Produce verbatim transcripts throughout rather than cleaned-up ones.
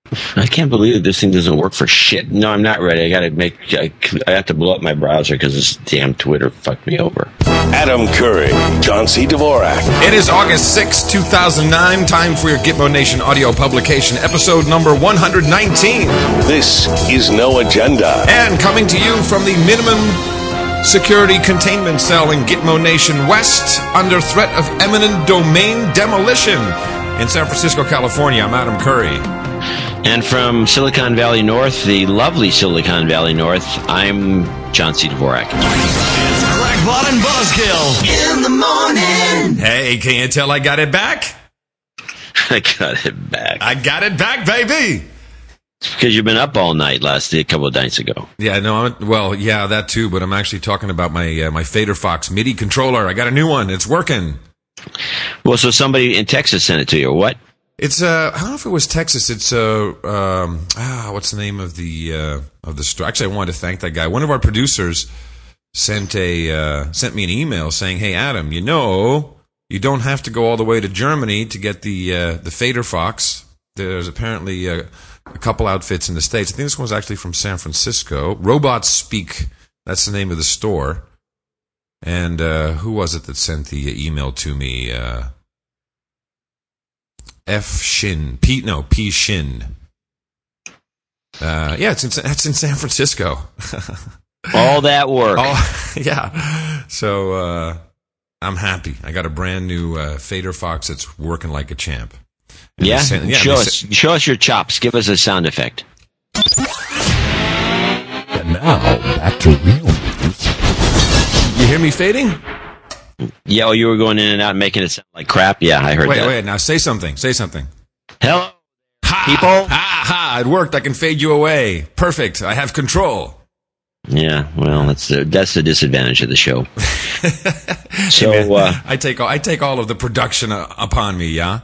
I can't believe that this thing doesn't work for shit. No, I'm not ready. I gotta make. I, I have to blow up my browser because this damn Twitter fucked me over. Adam Curry, John C. Dvorak. It is August sixth, two thousand nine. Time for your Gitmo Nation audio publication, episode number one hundred nineteen. This is No Agenda. And coming to you from the minimum security containment cell in Gitmo Nation West, under threat of eminent domain demolition in San Francisco, California. I'm Adam Curry. And from Silicon Valley North, the lovely Silicon Valley North, I'm John C. Dvorak. It's Crackpot and Buzzkill in the morning. Hey, can you tell I got it back? I got it back. I got it back, baby. It's because you've been up all night last a couple of nights ago. Yeah, no, I'm, well, yeah, that too, but I'm actually talking about my uh, my Fader Fox MIDI controller. I got a new one. It's working. Well, so somebody in Texas sent it to you, or what? It's uh, I don't know if it was Texas. It's uh, um, ah, what's the name of the uh, of the store? Actually, I wanted to thank that guy. One of our producers sent a uh, sent me an email saying, "Hey, Adam, you know, you don't have to go all the way to Germany to get the uh, the Fader Fox. There's apparently a, a couple outfits in the States. I think this one was actually from San Francisco. Robots Speak. That's the name of the store. And uh, who was it that sent the email to me? Uh, F Shin, P no P Shin. Uh, yeah, it's in it's in San Francisco. All that work. Oh, yeah. So uh, I'm happy. I got a brand new uh, Fader Fox that's working like a champ. And yeah, sent, yeah show us sent, show us your chops. Give us a sound effect. And now back to real news. You hear me fading? Yeah, oh, you were going in and out and making it sound like crap? Yeah, I heard wait, that. Wait, wait, now say something. Say something. Hello, ha, people. Ha, ha, it worked. I can fade you away. Perfect. I have control. Yeah, well, that's the, that's the disadvantage of the show. So, hey man, uh, I take all, I take all of the production uh, upon me, yeah?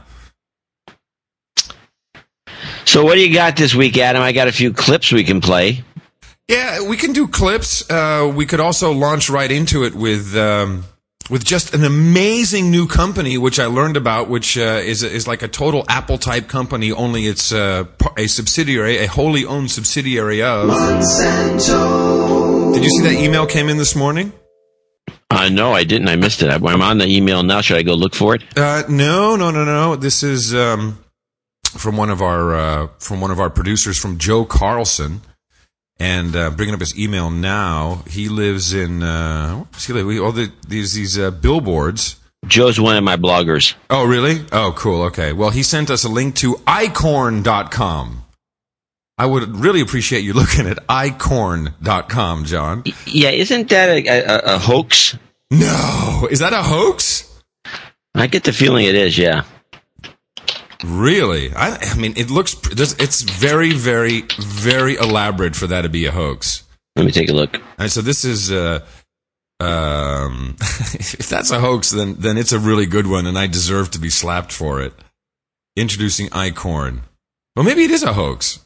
So what do you got this week, Adam? I got a few clips we can play. Yeah, we can do clips. Uh, we could also launch right into it with um, with just an amazing new company, which I learned about, which uh, is is like a total Apple type company. Only it's uh, a subsidiary, a wholly owned subsidiary of Monsanto. Did you see that email came in this morning? Uh, no, I didn't. I missed it. I'm on the email now. Should I go look for it? Uh, no, no, no, no. This is um, from one of our uh, from one of our producers, from Joe Carlson. And uh, bringing up his email now, he lives in uh, he live? We, all the, these these uh, billboards. Joe's one of my bloggers. Oh, really? Oh, cool. Okay. Well, he sent us a link to i corn dot com. I would really appreciate you looking at i corn dot com, John. Yeah, isn't that a, a, a hoax? No, is that a hoax? I get the feeling it is. Yeah. Really? I, I mean, it looks, it's very, very, very elaborate for that to be a hoax. Let me take a look. All right, so this is, uh, um, if that's a hoax, then, then it's a really good one, and I deserve to be slapped for it. Introducing iCorn. Well, maybe it is a hoax.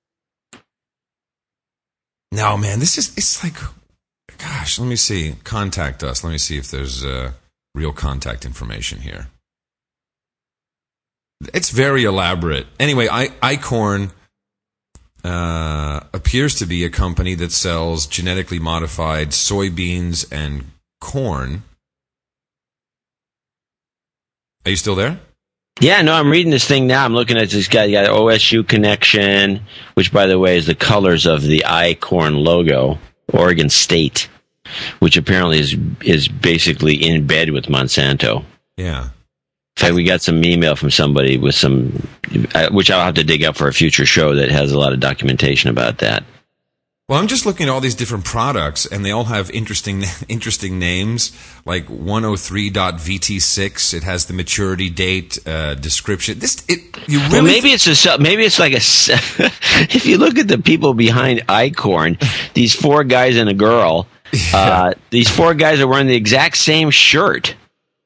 No, man, this is, it's like, gosh, let me see. Contact us. Let me see if there's, uh, real contact information here. It's very elaborate. Anyway, I, iCorn uh, appears to be a company that sells genetically modified soybeans and corn. Are you still there? Yeah, no, I'm reading this thing now. I'm looking at this guy. You got O S U connection, which, by the way, is the colors of the iCorn logo, Oregon State, which apparently is is basically in bed with Monsanto. Yeah. In fact, we got some email from somebody with some, which I'll have to dig up for a future show that has a lot of documentation about that. Well, I'm just looking at all these different products, and they all have interesting interesting names, like one oh three dot V T six. It has the maturity date, uh, description. This, it, you really well, maybe it's a, maybe it's like a, if you look at the people behind iCorn, these four guys and a girl, yeah. uh, these four guys are wearing the exact same shirt.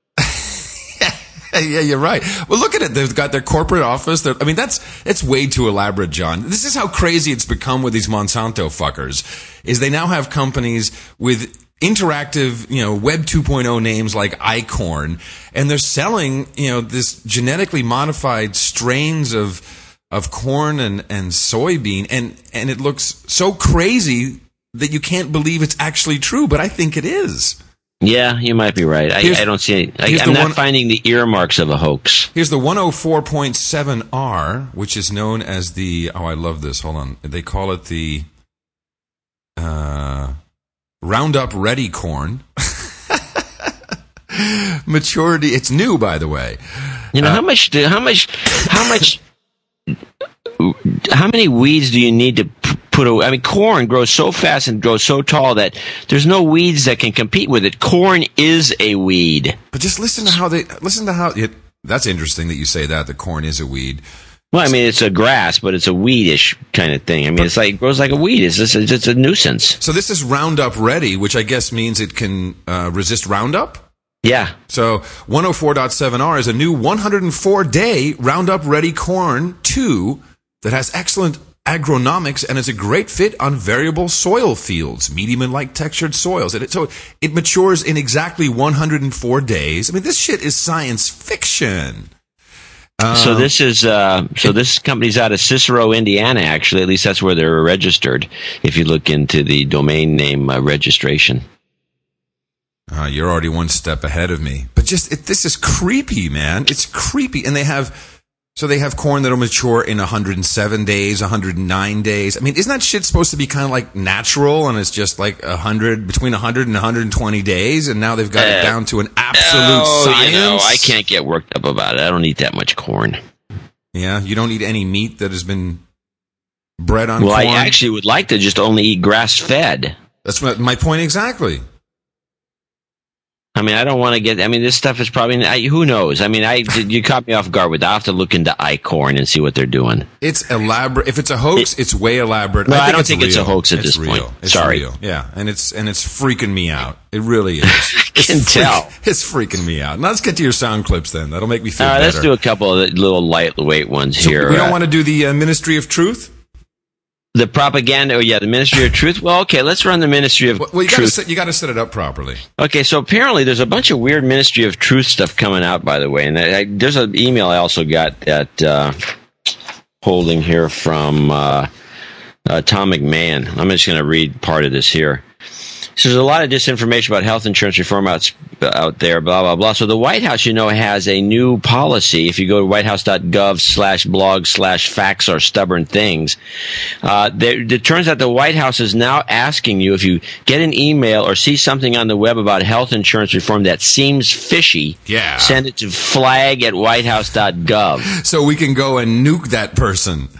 Yeah, you're right. Well, look at it. They've got their corporate office. They're, I mean, that's it's way too elaborate, John. This is how crazy it's become with these Monsanto fuckers. Is they now have companies with interactive, you know, Web two point oh names like iCorn, and they're selling, you know, this genetically modified strains of of corn and, and soybean, and, and it looks so crazy that you can't believe it's actually true, but I think it is. Yeah, you might be right. I, I don't see any, I, I'm not one, finding the earmarks of a hoax. Here's the one oh four point seven R, which is known as the, oh, I love this. Hold on. They call it the uh, Roundup Ready corn. Maturity. It's new, by the way. You know, uh, how much, do, how much, how much, how many weeds do you need to put away? I mean, corn grows so fast and grows so tall that there's no weeds that can compete with it. Corn is a weed. But just listen to how they, listen to how, it, that's interesting that you say that, that corn is a weed. Well, I mean, it's a grass, but it's a weedish kind of thing. I mean, but, it's like, it grows like a weed. It's just, it's just a nuisance. So this is Roundup Ready, which I guess means it can uh, resist Roundup? Yeah. So one oh four point seven R is a new one hundred four day Roundup Ready Corn two that has excellent agronomics, and it's a great fit on variable soil fields, medium and light textured soils. And it, so it matures in exactly one hundred four days. I mean, this shit is science fiction. Um, so this is uh, so this company's out of Cicero, Indiana. Actually, at least that's where they're registered. If you look into the domain name uh, registration. Uh, you're already one step ahead of me. But just, it, this is creepy, man. It's creepy. And they have, so they have corn that'll mature in one hundred seven days, one hundred nine days. I mean, isn't that shit supposed to be kind of like natural? And it's just like one hundred, between one hundred and one hundred twenty days. And now they've got uh, it down to an absolute no, science. You know, I can't get worked up about it. I don't eat that much corn. Yeah, you don't eat any meat that has been bred on well, corn? Well, I actually would like to just only eat grass-fed. That's my point exactly. I mean, I don't want to get. I mean, this stuff is probably. I, who knows? I mean, I you caught me off guard with. I have to look into iCorn and see what they're doing. It's elaborate. If it's a hoax, it, it's way elaborate. No, I, think I don't it's think real. it's a hoax at it's this real. point. It's Sorry. Real. Yeah, and it's and it's freaking me out. It really is. I it's can freak, tell. It's freaking me out. Now let's get to your sound clips then. That'll make me feel uh, better. Let's do a couple of little lightweight ones so here. We don't uh, want to do the uh, Ministry of Truth. The propaganda, oh yeah, the Ministry of Truth. Well, okay, let's run the Ministry of well, well, you Truth. Gotta set, you got to set it up properly. Okay, so apparently there's a bunch of weird Ministry of Truth stuff coming out, by the way. And I, I, there's an email I also got that uh, holding here from uh, uh, Tom McMahon. I'm just going to read part of this here. So there's a lot of disinformation about health insurance reform out, out there, blah, blah, blah. So the White House, you know, has a new policy. If you go to whitehouse.gov slash blog slash facts or stubborn things, uh, there, it turns out the White House is now asking you if you get an email or see something on the web about health insurance reform that seems fishy, yeah. send it to flag at whitehouse dot gov. So we can go and nuke that person.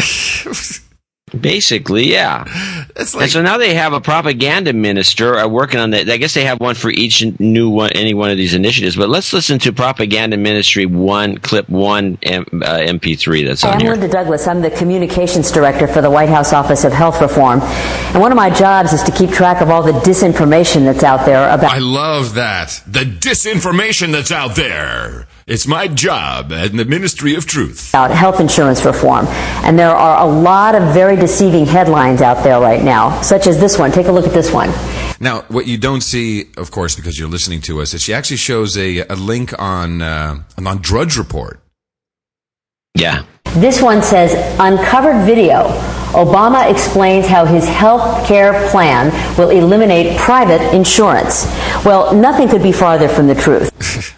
Basically, yeah. It's like, and so now they have a propaganda minister uh, working on that. I guess they have one for each new one, any one of these initiatives. But let's listen to Propaganda Ministry one, clip one, M, uh, M P three that's on I'm here. Linda Douglas. I'm the communications director for the White House Office of Health Reform. And one of my jobs is to keep track of all the disinformation that's out there about... I love that. The disinformation that's out there. It's my job in the Ministry of Truth. About health insurance reform. And there are a lot of very deceiving headlines out there right now, such as this one. Take a look at this one. Now, what you don't see, of course, because you're listening to us, is she actually shows a, a link on, uh, on Drudge Report. Yeah. This one says, uncovered video. Obama explains how his health care plan will eliminate private insurance. Well, nothing could be farther from the truth.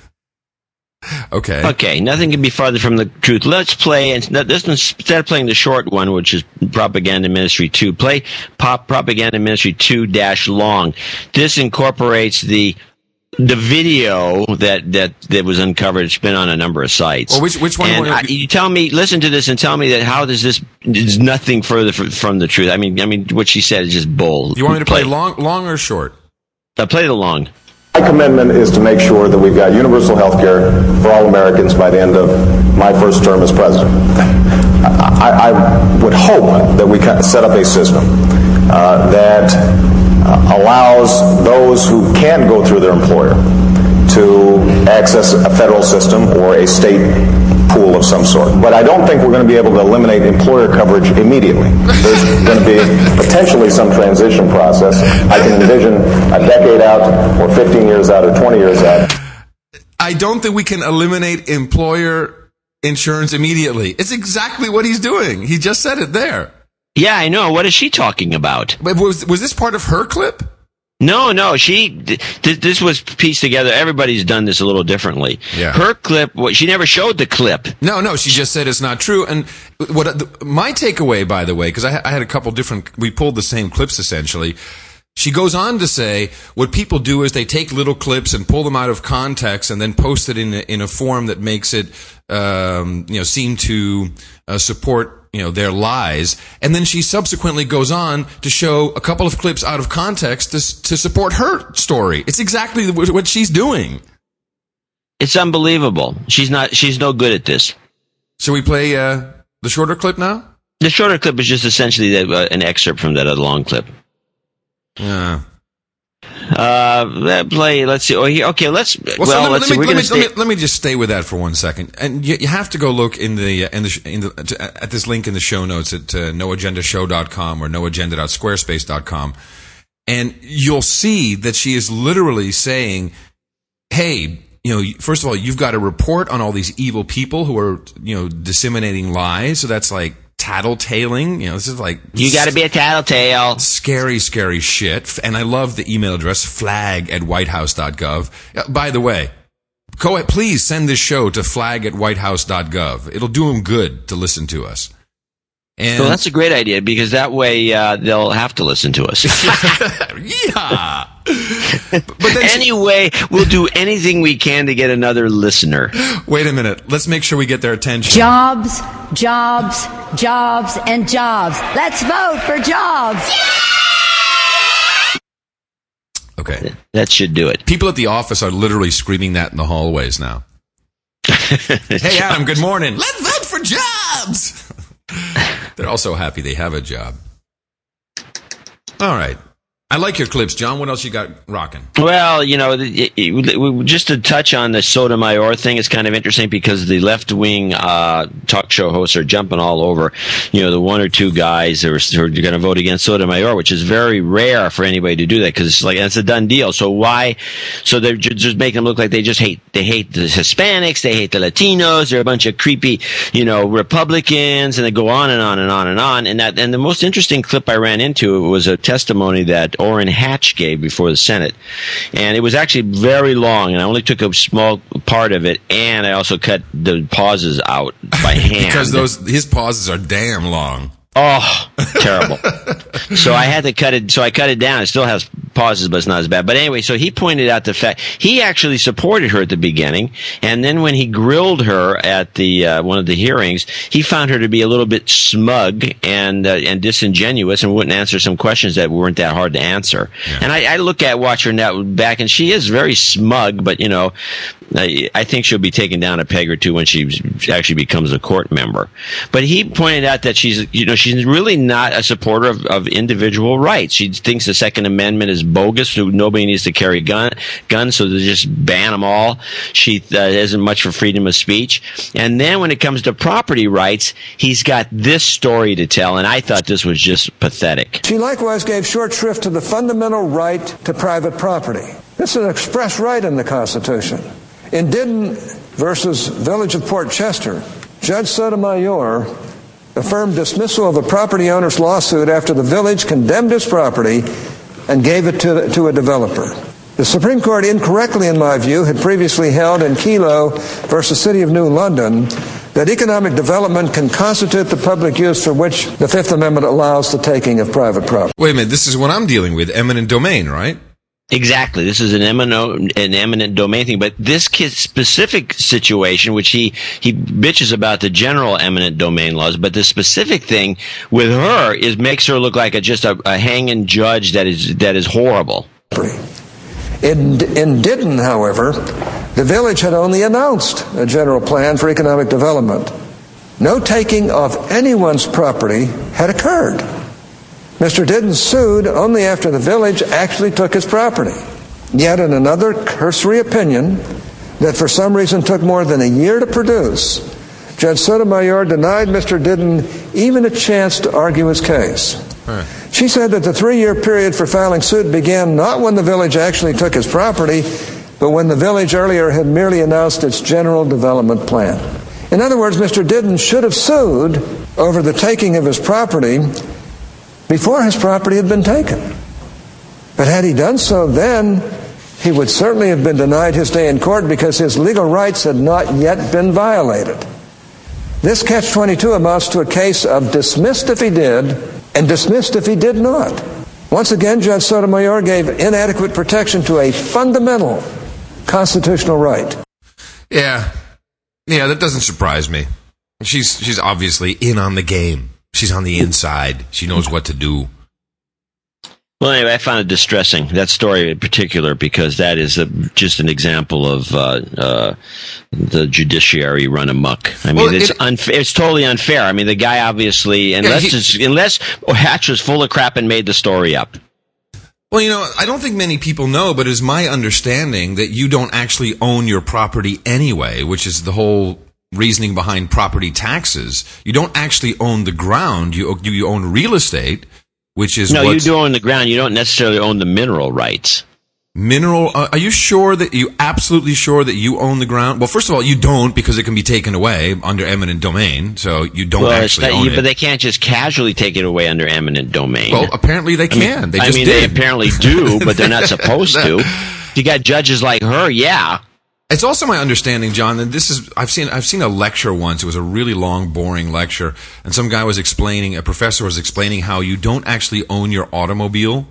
Okay. Okay, nothing can be farther from the truth. Let's play, and this instead of playing the short one, which is Propaganda Ministry two, play Pop Propaganda Ministry two dash long. This incorporates the the video that, that, that was uncovered. It's been on a number of sites. Well, which which one? And Were, I, you tell me, listen to this, and tell me that how does this is nothing further from, from the truth. I mean, I mean, what she said is just bull. You want me to play, play long, long or short? I uh, play the long. My commitment is to make sure that we've got universal health care for all Americans by the end of my first term as president. I, I would hope that we can set up a system uh, that uh, allows those who can't go through their employer to access a federal system or a state pool of some sort. But I don't think we're going to be able to eliminate employer coverage immediately. There's going to be potentially some transition process. I can envision a decade out, or fifteen years out, or twenty years out. I don't think we can eliminate employer insurance immediately. It's exactly what he's doing. He just said it there. Yeah, I know. What is she talking about? But was was this part of her clip? No, no. She th- this was pieced together. Everybody's done this a little differently. Yeah. Her clip. She never showed the clip. No, no. She just said it's not true. And what the, my takeaway, by the way, because I, I had a couple different. We pulled the same clips essentially. She goes on to say what people do is they take little clips and pull them out of context and then post it in a, in a form that makes it, um, you know, seem to uh, support, you know, their lies. And then she subsequently goes on to show a couple of clips out of context to, to support her story. It's exactly what she's doing. It's unbelievable. She's not. She's no good at this. Shall we play uh, the shorter clip now? The shorter clip is just essentially the, uh, an excerpt from that other long clip. Yeah. Uh, play. Let's see. Oh, here, okay. Let's. Well, well so let, let's let see. Me, We're let, gonna me, stay. let, me, let me just stay with that for one second. And you, you have to go look in the uh, in the in the at this link in the show notes at uh, no agenda show dot com or no agenda dot squarespace dot com, and you'll see that she is literally saying, "Hey, you know, first of all, you've got to report on all these evil people who are, you know, disseminating lies. So that's like." Tattletaling, you know, this is like you got to be a tattletale. Scary, scary shit. And I love the email address flag at whitehouse dot gov. Uh, by the way, go ahead, please send this show to flag at whitehouse dot gov. It'll do them good to listen to us. And well, that's a great idea because that way uh, they'll have to listen to us. Yeah. But, but then anyway, she, we'll do anything we can to get another listener. Wait a minute. Let's make sure we get their attention. Jobs, jobs, jobs, and jobs. Let's vote for jobs. Okay. That should do it. People at the office are literally screaming that in the hallways now. Hey, Adam, good morning. Let's vote for jobs. They're all so happy they have a job. All right. I like your clips, John. What else you got rocking? Well, you know, it, it, just to touch on the Sotomayor thing, it's kind of interesting because the left-wing uh, talk show hosts are jumping all over, you know, the one or two guys who are, who are going to vote against Sotomayor, which is very rare for anybody to do that because it's like it's a done deal. So why? So they're just making them look like they just hate they hate the Hispanics, they hate the Latinos, they're a bunch of creepy, you know, Republicans, and they go on and on and on and on. And that and the most interesting clip I ran into was a testimony that Orrin Hatch gave before the Senate. And it was actually very long, and I only took a small part of it, and I also cut the pauses out by hand. Because those his pauses are damn long. Oh, terrible. So I had to cut it, so I cut it down. It still has pauses, but it's not as bad. But anyway, so he pointed out the fact, he actually supported her at the beginning, and then when he grilled her at the, uh, one of the hearings, he found her to be a little bit smug and, uh, and disingenuous and wouldn't answer some questions that weren't that hard to answer. Yeah. And I, I look at, watch her now back, and she is very smug, but you know, I, I think she'll be taken down a peg or two when she actually becomes a court member. But he pointed out that she's, you know, she's really not a supporter of, of individual rights. She thinks the Second Amendment is bogus. Nobody needs to carry gun, guns, so they just ban them all. She uh, isn't much for freedom of speech. And then when it comes to property rights, he's got this story to tell, and I thought this was just pathetic. She likewise gave short shrift to the fundamental right to private property. This is an express right in the Constitution. In Didden versus Village of Port Chester, Judge Sotomayor affirmed dismissal of a property owner's lawsuit after the village condemned his property and gave it to, to a developer. The Supreme Court incorrectly, in my view, had previously held in Kelo versus City of New London that economic development can constitute the public use for which the Fifth Amendment allows the taking of private property. Wait a minute, this is what I'm dealing with, eminent domain, right? Exactly. This is an eminent, an eminent domain thing. But this kid's specific situation, which he, he bitches about the general eminent domain laws, but the specific thing with her is makes her look like a, just a, a hanging judge that is, that is horrible. In, in Didden, however, the village had only announced a general plan for economic development. No taking of anyone's property had occurred. Mister Didden sued only after the village actually took his property. Yet in another cursory opinion that for some reason took more than a year to produce, Judge Sotomayor denied Mister Didden even a chance to argue his case. Right. She said that the three-year period for filing suit began not when the village actually took his property, but when the village earlier had merely announced its general development plan. In other words, Mister Didden should have sued over the taking of his property before his property had been taken. But had he done so then, he would certainly have been denied his day in court because his legal rights had not yet been violated. This catch twenty-two amounts to a case of dismissed if he did and dismissed if he did not. Once again, Judge Sotomayor gave inadequate protection to a fundamental constitutional right. Yeah. Yeah, that doesn't surprise me. She's she's obviously in on the game. She's on the inside. She knows what to do. Well, anyway, I found it distressing, that story in particular, because that is a, just an example of uh, uh, the judiciary run amok. I mean, Well, it's it- unfair. It's totally unfair. I mean, the guy obviously, unless he- it's, unless Hatch was full of crap and made the story up. Well, you know, I don't think many people know, but it's my understanding that you don't actually own your property anyway, which is the whole reasoning behind property taxes. You don't actually own the ground. You you own real estate, which is No, you what's- do own the ground. You don't necessarily own the mineral rights. Mineral, uh, are you sure that you absolutely sure that you own the ground? Well, first of all, you don't, because it can be taken away under eminent domain, so you don't Well, it's actually not- own you- it. but they can't just casually take it away under eminent domain. Well, apparently they I mean- can. they I just mean, did. they apparently do, but they're not supposed to. If you got judges like her, yeah. It's also my understanding, John, that this is I've seen I've seen a lecture once. It was a really long, boring lecture, and some guy was explaining, a professor was explaining how you don't actually own your automobile.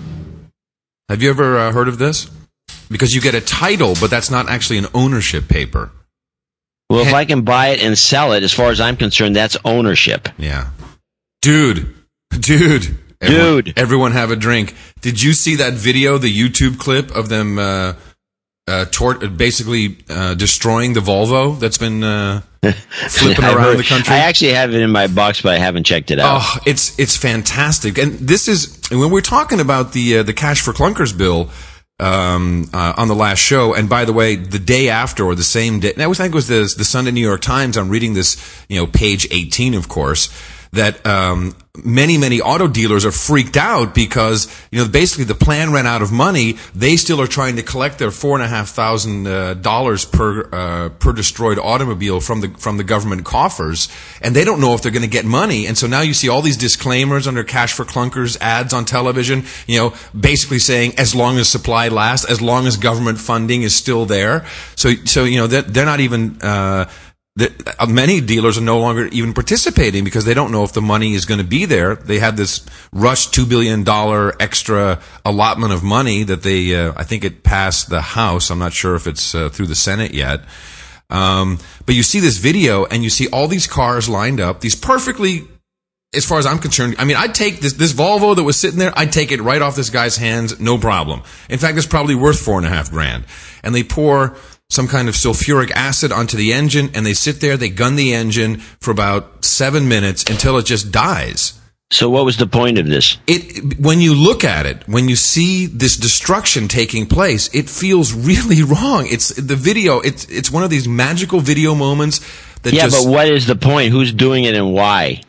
Have you ever uh, heard of this? Because you get a title, but that's not actually an ownership paper. Well, if I can buy it and sell it, as far as I'm concerned, that's ownership. Yeah. Dude. Dude. Everyone, Dude. Everyone have a drink. Did you see that video, the YouTube clip of them uh, uh, tort- basically uh, destroying the Volvo that's been uh, flipping I around heard- the country? I actually have it in my box, but I haven't checked it out. Oh, it's it's fantastic. And this is, when we're talking about the uh, the Cash for Clunkers bill, um, uh, on the last show. And by the way, the day after or the same day, I was, I think it was the, the Sunday New York Times. I'm reading this, you know, page eighteen, of course, that, um, many, many auto dealers are freaked out because, you know, basically the plan ran out of money. They still are trying to collect their four and a half thousand, uh, dollars per, uh, per destroyed automobile from the, from the government coffers. And they don't know if they're going to get money. And so now you see all these disclaimers under Cash for Clunkers ads on television, you know, basically saying as long as supply lasts, as long as government funding is still there. So, so, you know, they're, they're not even, uh, that many dealers are no longer even participating because they don't know if the money is going to be there. They had this rush two billion dollars extra allotment of money that they, uh, I think it passed the House. I'm not sure if it's uh, through the Senate yet. Um, but you see this video and you see all these cars lined up, these perfectly, as far as I'm concerned, I mean, I'd take this, this Volvo that was sitting there, I'd take it right off this guy's hands, no problem. In fact, it's probably worth four and a half grand. And they pour some kind of sulfuric acid onto the engine, and they sit there, they gun the engine for about seven minutes until it just dies. So what was the point of this? It, when you look at it, when you see this destruction taking place, it feels really wrong. It's the video, it's, it's one of these magical video moments that Yeah, just... but what is the point? Who's doing it and why?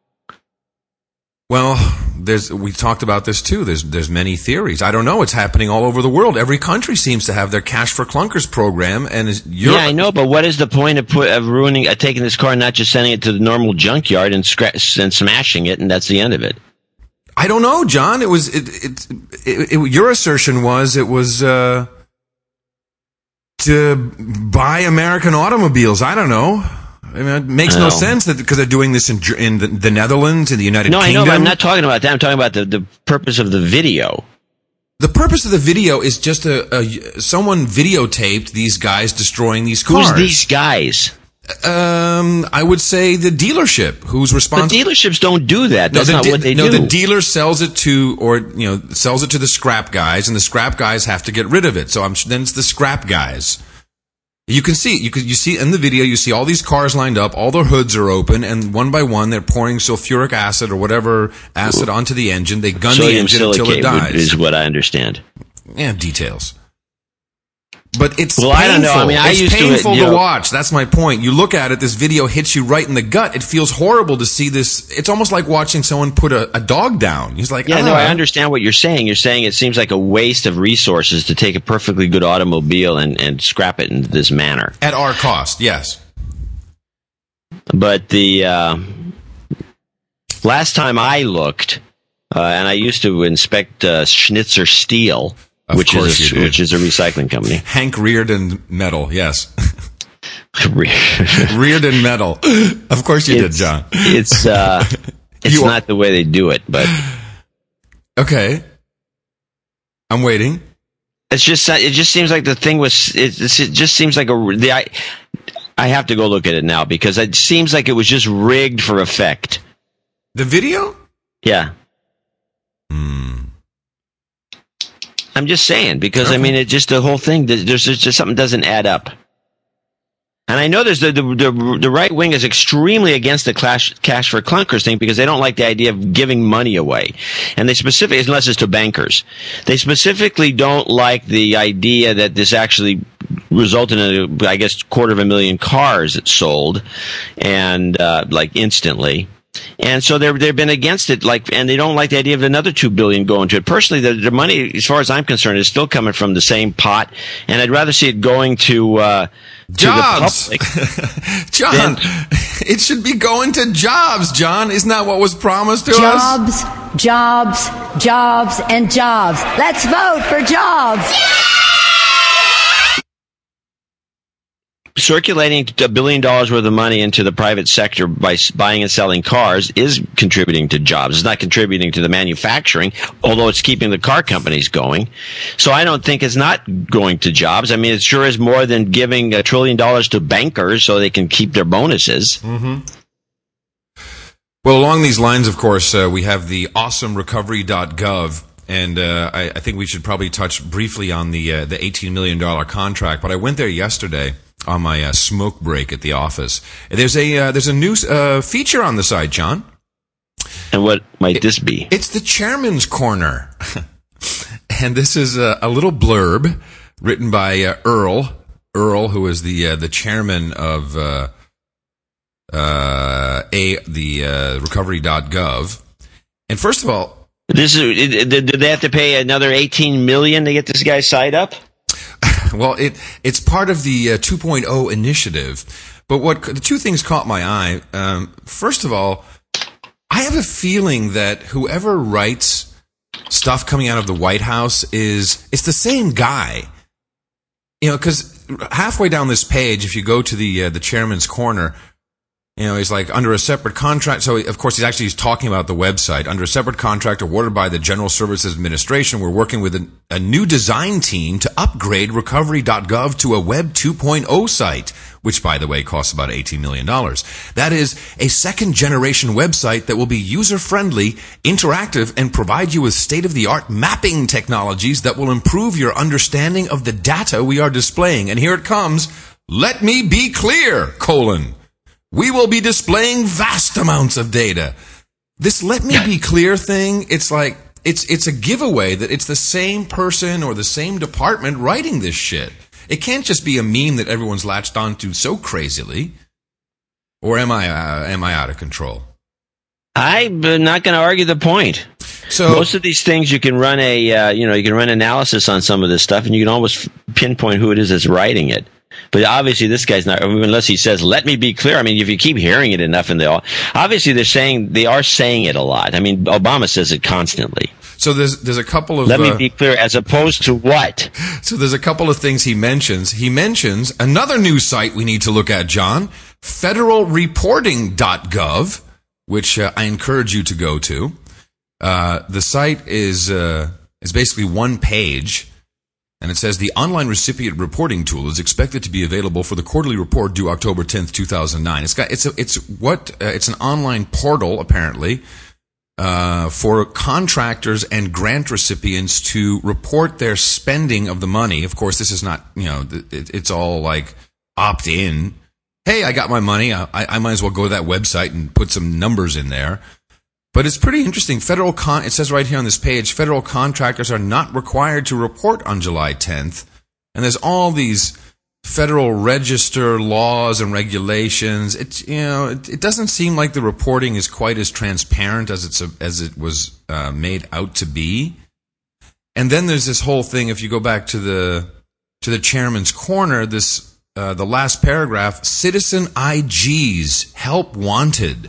Well, there's, we talked about this too. There's, there's many theories. I don't know. It's happening all over the world. Every country seems to have their Cash for Clunkers program, and is, Europe, Yeah, I know, but what is the point of, put, of ruining, uh, taking this car and not just sending it to the normal junkyard and scratch and smashing it, and that's the end of it? I don't know, John. It was it, it, it, it your assertion was it was uh, to buy American automobiles. I don't know. I mean, it makes no Oh. sense that because they're doing this in Ger- in the, the Netherlands, in the United No, I Kingdom. know, but I'm not talking about that. I'm talking about the, the purpose of the video. The purpose of the video is just a, a someone videotaped these guys destroying these cars. Who's these guys? Um, I would say the dealership who's But responsible. dealerships don't do that. That's no, the not de- what they no, do. the dealer sells it to, or you know, sells it to the scrap guys, and the scrap guys have to get rid of it. So I'm then it's the scrap guys. You can see you can you see in the video. You see all these cars lined up. All their hoods are open, and one by one they're pouring sulfuric acid or whatever acid onto the engine. They gun the Sodium engine until it silicate dies. is what I understand. Yeah, details. But it's Well, painful. I don't know. I mean, I it's used to, painful to, you know- watch. That's my point. You look at it, this video hits you right in the gut. It feels horrible to see this. It's almost like watching someone put a, a dog down. He's like, Yeah, ah. no, I understand what you're saying. You're saying it seems like a waste of resources to take a perfectly good automobile and, and scrap it in this manner. At our cost, yes. but the uh, last time I looked, uh, and I used to inspect uh, Schnitzer Steel, Of which course is you a, did. which is a recycling company. Hank Reardon Metal, yes. It's Reardon Metal. Of course you did, John. It's uh, it's You are- not the way they do it, but Okay. I'm waiting. it's just it just seems like the thing was it, it just seems like a the I I have to go look at it now because it seems like it was just rigged for effect. The video? Yeah. Hmm. I'm just saying because I Okay. mean it just the whole thing there's there's just something doesn't add up. And I know there's the the the, the right wing is extremely against the cash cash for clunkers thing because they don't like the idea of giving money away, and they specifically unless it's to bankers, they specifically don't like the idea that this actually resulted in a, I guess quarter of a million cars that sold, and uh, like instantly. And so they're, they've been against it, like, and they don't like the idea of another two billion going to it. Personally, the, the money, as far as I'm concerned, is still coming from the same pot, and I'd rather see it going to uh, to Jobs. the public. John, Then- it should be going to jobs, John. Isn't that what was promised to us? Jobs, jobs, jobs, and jobs. Let's vote for jobs. Circulating a billion dollars worth of money into the private sector by s- buying and selling cars is contributing to jobs. It's not contributing to the manufacturing, although it's keeping the car companies going. So I don't think it's not going to jobs. I mean, it sure is more than giving a trillion dollars to bankers so they can keep their bonuses. Mm-hmm. Well, along these lines, of course, uh, we have the awesome recovery dot gov. And uh, I, I think we should probably touch briefly on the uh, the eighteen million dollars contract. But I went there yesterday on my uh, smoke break at the office. There's a uh, there's a new uh, feature on the site, John. And what might this be? It's the Chairman's Corner. And this is a, a little blurb written by uh, Earl. Earl, who is the uh, the chairman of uh, uh, a the uh, recovery dot gov. And first of all, This is, did did they have to pay another eighteen million dollars to get this guy signed up? well, it it's part of the uh, two point oh initiative. But what the two things caught my eye. Um, first of all, I have a feeling that whoever writes stuff coming out of the White House is it's the same guy. You know, because halfway down this page, if you go to the uh, the chairman's corner, you know, he's like under a separate contract. So, of course, he's actually he's talking about the website. Under a separate contract awarded by the General Services Administration, we're working with a, a new design team to upgrade recovery dot gov to a Web two point oh site, which, by the way, costs about eighteen million dollars. That is a second-generation website that will be user-friendly, interactive, and provide you with state-of-the-art mapping technologies that will improve your understanding of the data we are displaying. And here it comes. Let me be clear, colon. We will be displaying vast amounts of data. This let me be clear thing, it's like, it's it's a giveaway that it's the same person or the same department writing this shit. It can't just be a meme that everyone's latched onto so crazily. Or am I uh, am I out of control? I'm not going to argue the point. So most of these things you can run a uh, you know you can run analysis on some of this stuff, and you can almost pinpoint who it is that's writing it. But obviously, this guy's not. I mean, unless he says, "Let me be clear." I mean, if you keep hearing it enough, and they all obviously they're saying they are saying it a lot. I mean, Obama says it constantly. So there's there's a couple of Let uh, me be clear, as opposed to what? So there's a couple of things he mentions. He mentions another new site we need to look at, John, federal reporting dot gov, which uh, I encourage you to go to. Uh, the site is uh, is basically one page, and it says the online recipient reporting tool is expected to be available for the quarterly report due October tenth, two thousand nine. It's got it's a, it's what uh, it's an online portal apparently. Uh, for contractors and grant recipients to report their spending of the money. Of course, this is not, you know, it, it's all like opt in. Hey, I got my money. I, I might as well go to that website and put some numbers in there. But it's pretty interesting. Federal con, it says right here on this page, federal contractors are not required to report on July tenth. And there's all these Federal Register laws and regulations. It you know it, it doesn't seem like the reporting is quite as transparent as it's a, as it was uh, made out to be. And then there's this whole thing. If you go back to the to the chairman's corner, this uh, the last paragraph, Citizen I Gs, help wanted.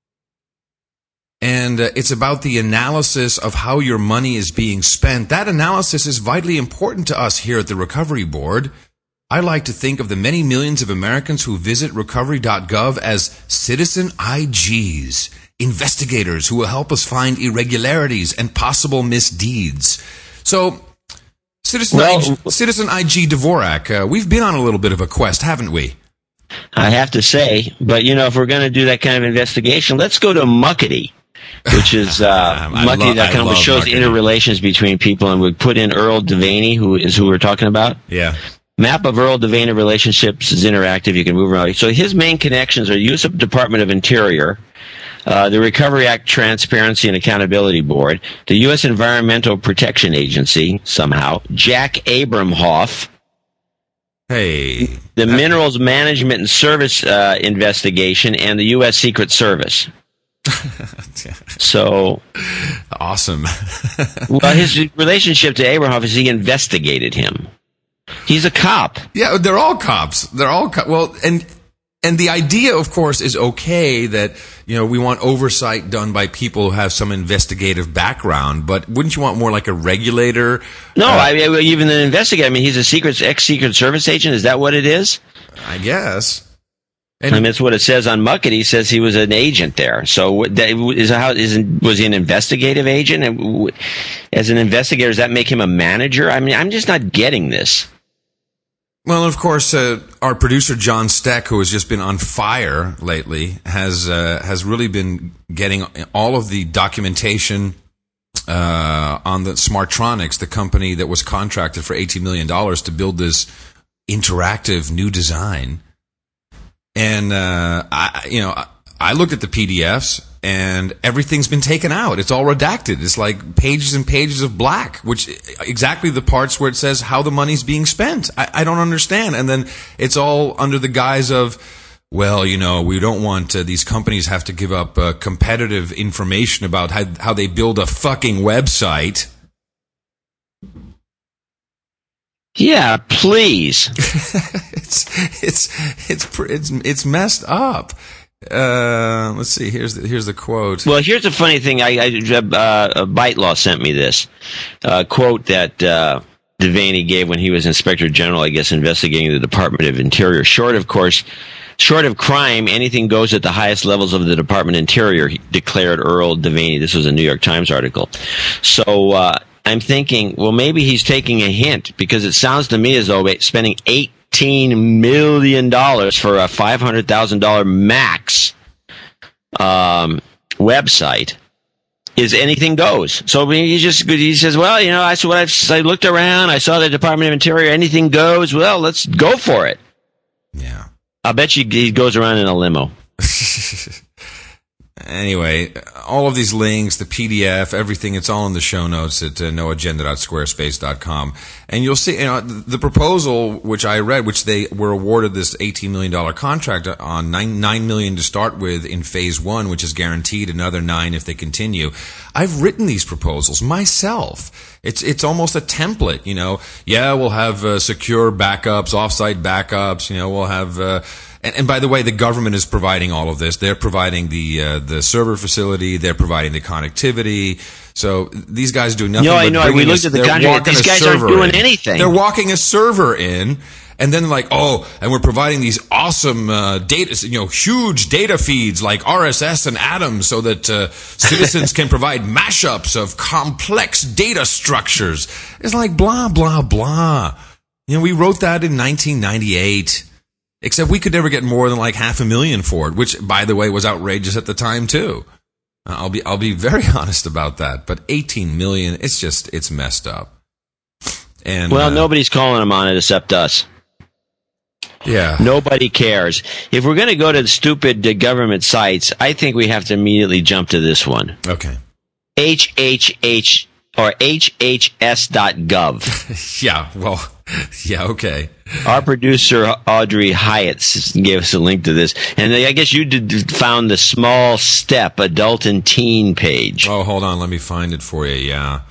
And uh, it's about the analysis of how your money is being spent. That analysis is vitally important to us here at the Recovery Board. I like to think of the many millions of Americans who visit recovery dot gov as Citizen I Gs, investigators who will help us find irregularities and possible misdeeds. So, Citizen, well, I G, Citizen I G Dvorak, uh, we've been on a little bit of a quest, haven't we? I have to say, but you know, if we're going to do that kind of investigation, let's go to Muckety, which is uh, Muckety dot com, which shows Muckety. interrelations between people, and we put in Earl Devaney, who is who we're talking about. Yeah. Map of Earl Devaney relationships is interactive. You can move around. So his main connections are U S Department of Interior, uh, the Recovery Act Transparency and Accountability Board, the U S Environmental Protection Agency, somehow, Jack Abramhoff, Hey. the Minerals Management and Service uh, Investigation, and the U S Secret Service. So awesome. Well, his relationship to Abramhoff is he investigated him. He's a cop. Yeah, they're all cops. They're all co- well, and and the idea, of course, is okay that, you know, we want oversight done by people who have some investigative background, but wouldn't you want more like a regulator? No, uh, I mean, even an investigator. I mean, he's a secret ex-Secret Service agent. Is that what it is? I guess. And I mean, that's what it says on Muckety. He says he was an agent there. So what, that, is how is was he an investigative agent? And as an investigator, does that make him a manager? I mean, I'm just not getting this. Well, of course, uh, our producer John Steck, who has just been on fire lately, has uh, has really been getting all of the documentation uh, on the Smartronics, the company that was contracted for eighteen million dollars to build this interactive new design. And uh, I, you know, I looked at the P D Fs, and everything's been taken out. It's all redacted. It's like pages and pages of black, which exactly the parts where it says how the money's being spent. I, I don't understand. And then it's all under the guise of, well, you know, we don't want uh, these companies have to give up uh, competitive information about how, how they build a fucking website. Yeah, please. it's it's it's it's it's messed up. Uh, let's see. Here's the here's the quote. Well, here's the funny thing. I, I uh, Byte Law sent me this uh, quote that uh, Devaney gave when he was Inspector General, I guess, investigating the Department of Interior. Short, of course, short of crime, anything goes at the highest levels of the Department of Interior, he declared Earl Devaney. This was a New York Times article. So. Uh, I'm thinking, well, maybe he's taking a hint, because it sounds to me as though spending eighteen million dollars for a five hundred thousand dollars max um, website is anything goes. So he just he says, well, you know, I, what I've, I looked around, I saw the Department of Interior, anything goes. Well, let's go for it. Yeah. I'll bet you he goes around in a limo. Anyway, all of these links, the P D F, everything, it's all in the show notes at uh, no agenda dot squarespace dot com. And you'll see, you know, the proposal, which I read, which they were awarded this eighteen million dollars contract on, nine, nine million dollars to start with in phase one, which is guaranteed another nine if they continue. I've written these proposals myself. It's, it's almost a template, you know. Yeah, we'll have uh, secure backups, offsite backups, you know, we'll have, uh, And, and by the way, the government is providing all of this. They're providing the uh, the server facility. They're providing the connectivity. So these guys do nothing. No, but I know. We looked a, at the contract. These guys aren't doing in. anything. They're walking a server in, and then like, oh, and we're providing these awesome uh, data, you know, huge data feeds like R S S and Atom, so that uh, citizens can provide mashups of complex data structures. It's like blah blah blah. You know, we wrote that in nineteen ninety-eight. Except we could never get more than like half a million for it, which, by the way, was outrageous at the time too. Uh, I'll be I'll be very honest about that. But eighteen million, it's just it's messed up. And well, uh, nobody's calling them on it except us. Yeah, nobody cares. If we're going to go to the stupid uh, government sites, I think we have to immediately jump to this one. Okay. H H H or H H S dot gov. Yeah. Well. Yeah. Okay. Our producer Audrey Hyatt gave us a link to this, and I guess you did, found the Small Step Adult and Teen page. Oh, hold on, let me find it for you. Yeah,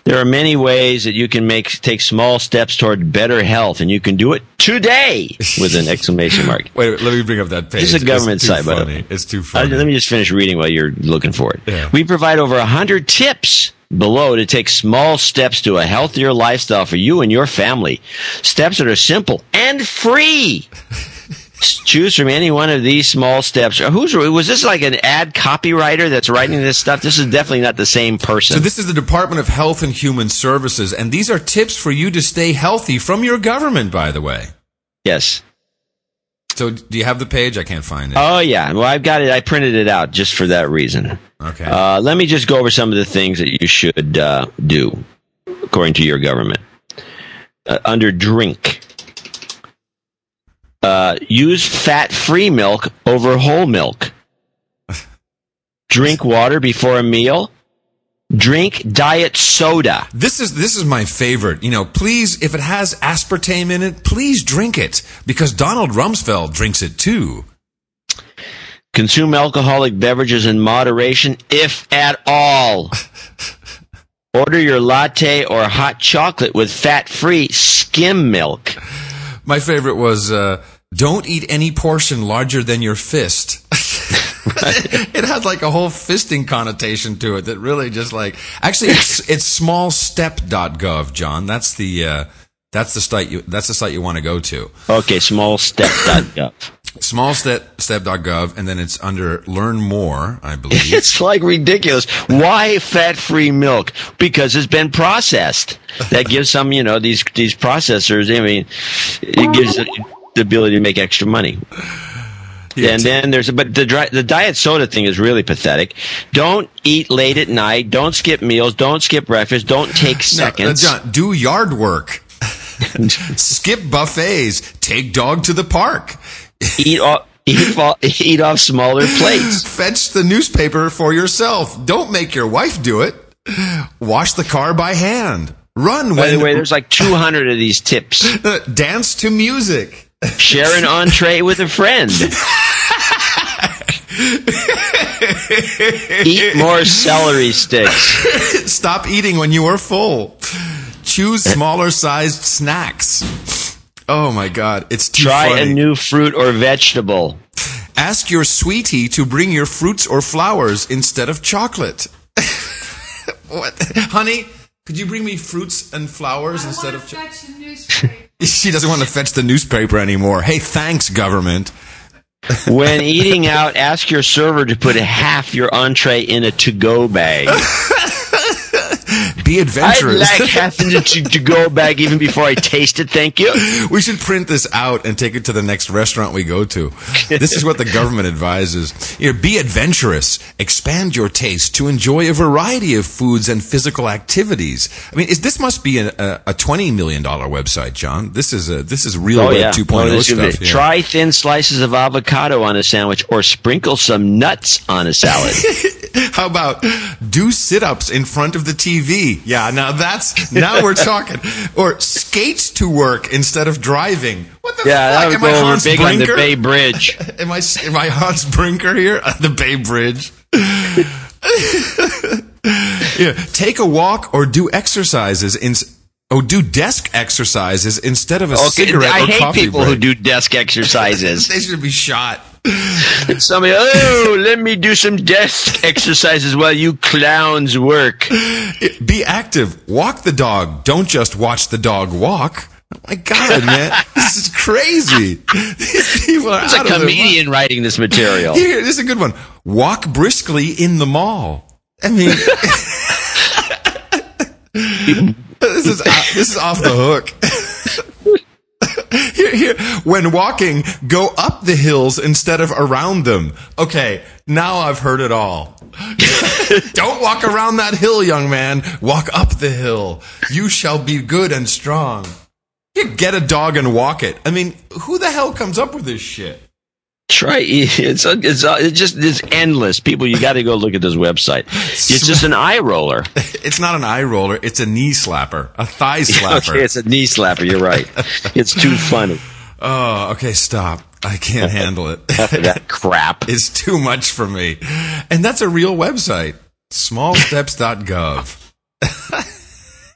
There are many ways that you can make take small steps toward better health, and you can do it today with an exclamation mark. Wait, let me bring up that page. This is a government it's too site, by the funny. way. It's too funny. Uh, let me just finish reading while you're looking for it. Yeah. We provide over one hundred tips below to take small steps to a healthier lifestyle for you and your family. Steps that are simple and free. Choose from any one of these small steps. Who's was this like an ad copywriter that's writing this stuff? This is definitely not the same person. So this is the Department of Health and Human Services, and these are tips for you to stay healthy from your government, by the way. Yes. So do you have the page? I can't find it. Oh, yeah. Well, I've got it. I printed it out just for that reason. Okay. Uh, let me just go over some of the things that you should uh, do, according to your government. Uh, under drink. Uh, use fat-free milk over whole milk. Drink water before a meal. Drink diet soda. This is this is my favorite. You know, please, if it has aspartame in it, please drink it, because Donald Rumsfeld drinks it too. Consume alcoholic beverages in moderation, if at all. Order your latte or hot chocolate with fat-free skim milk. My favorite was, uh, don't eat any portion larger than your fist. It had like a whole fisting connotation to it that really just like, actually it's, it's small step dot gov, John. That's the, uh, that's the site you, that's the site you want to go to. Okay, small step dot gov. small step dot gov, and then it's under learn more, I believe. It's like ridiculous. Why fat-free milk? Because it's been processed. That gives some, you know, these these processors, I mean, it gives the ability to make extra money. Yeah, and then there's, but the dry, the diet soda thing is really pathetic. Don't eat late at night. Don't skip meals. Don't skip breakfast. Don't take seconds. No, uh, John, do yard work. Skip buffets. Take dog to the park. Eat off, eat, eat off smaller plates. Fetch the newspaper for yourself. Don't make your wife do it. Wash the car by hand. Run. By when the way, there's like two hundred of these tips. Dance to music. Share an entree with a friend. Eat more celery sticks. Stop eating when you are full. Choose smaller sized snacks. Oh my God, it's too Try funny. a new fruit or vegetable. Ask your sweetie to bring your fruits or flowers instead of chocolate. What, honey? Could you bring me fruits and flowers I instead of chocolate? chocolate? She doesn't want to fetch the newspaper anymore. Hey, thanks, government. When eating out, ask your server to put half your entree in a to-go bag. Be adventurous. I'd like half in the to-go bag even before I taste it, thank you. We should print this out and take it to the next restaurant we go to. This is what the government advises. You know, be adventurous. Expand your taste to enjoy a variety of foods and physical activities. I mean, is, this must be a, a twenty million dollars website, John. This is a, this is real oh, web yeah. two point oh oh, stuff. Yeah. Try thin slices of avocado on a sandwich or sprinkle some nuts on a salad. How about do sit-ups in front of the T V? Yeah, now that's, now we're talking. Or skates to work instead of driving. What the yeah, fuck? that would Am go I over Hans big Brinker? on the Bay Bridge. am I am I Hans Brinker here? The Bay Bridge. Yeah, take a walk or do exercises in. Oh, do desk exercises instead of a okay, cigarette I or hate coffee people break. who do desk exercises. They should be shot. Somebody, oh, let me do some desk exercises while you clowns work. Be active. Walk the dog. Don't just watch the dog walk. Oh my God, man. This is crazy. These people are It's out a of their comedian mind. writing this material. Here, this is a good one. Walk briskly in the mall. I mean, this is this is off the hook. Here, here. When walking, go up the hills instead of around them. Okay, now I've heard it all. Don't walk around that hill, young man. Walk up the hill. You shall be good and strong. You get a dog and walk it. I mean, who the hell comes up with this shit? Try it's it's it's just it's endless. People, you got to go look at this website. It's just an eye roller. It's not an eye roller. It's a knee slapper, a thigh slapper. Okay, it's a knee slapper. You're right. It's too funny. Oh, okay, stop. I can't handle it. That crap. It's too much for me. And that's a real website. small steps dot gov.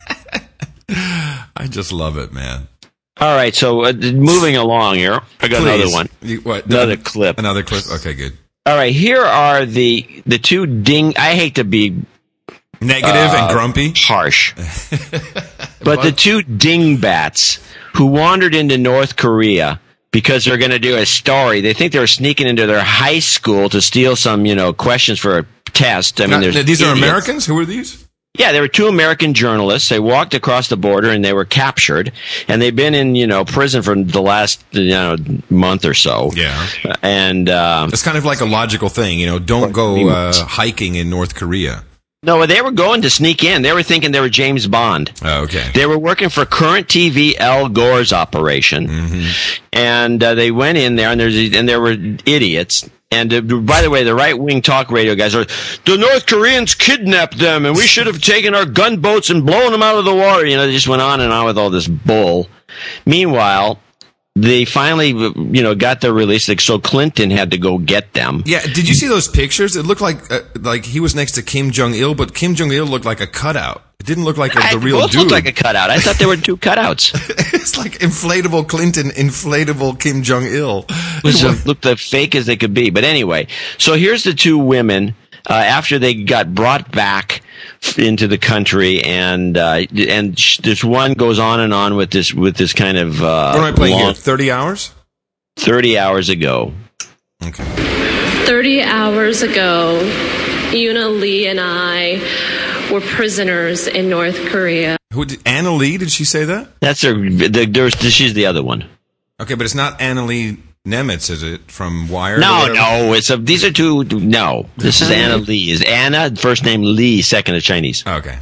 I just love it, man. All right, so uh, moving along here, I got Please. another one. You, what, Another no, clip. Another clip. Okay, good. All right, here are the the two ding. I hate to be Negative uh, and grumpy, harsh, but the two dingbats who wandered into North Korea because they're going to do a story. They think they were sneaking into their high school to steal some, you know, questions for a test. I mean, Now, there's these are idiots. Americans. Who are these? Yeah, there were two American journalists. They walked across the border and they were captured, and they've been in, you know, prison for the last, you know, month or so. Yeah, and um, it's kind of like a logical thing, you know. Don't go uh, hiking in North Korea. No, they were going to sneak in. They were thinking they were James Bond. Oh, okay. They were working for Current T V, Al Gore's operation, mm-hmm. and uh, they went in there, and there's and there were idiots. And uh, by the way, the right-wing talk radio guys are, the North Koreans kidnapped them, and we should have taken our gunboats and blown them out of the water. You know, they just went on and on with all this bull. Meanwhile, they finally, you know, got their release. So Clinton had to go get them. Yeah, did you see those pictures? It looked like uh, like he was next to Kim Jong-il, but Kim Jong-il looked like a cutout. It didn't look like a, the real both dude. looked like a cutout. I thought there were two cutouts. It's like inflatable Clinton, inflatable Kim Jong-il. It was, uh, looked as fake as they could be. But anyway, so here's the two women uh, after they got brought back into the country, and uh, and sh- this one goes on and on with this with this kind of uh, what am I playing long, here? Thirty hours. Thirty hours ago. Okay. Thirty hours ago, Yuna Lee and I were prisoners in North Korea. Who did Anna Lee? Did she say that? That's her. The, there's, she's the other one. Okay, but it's not Anna Lee Nemitz, is it? From Wired? No, no. It's a, these are two. No, this is Anna Lee. Is Anna first name Lee, second of Chinese? Okay.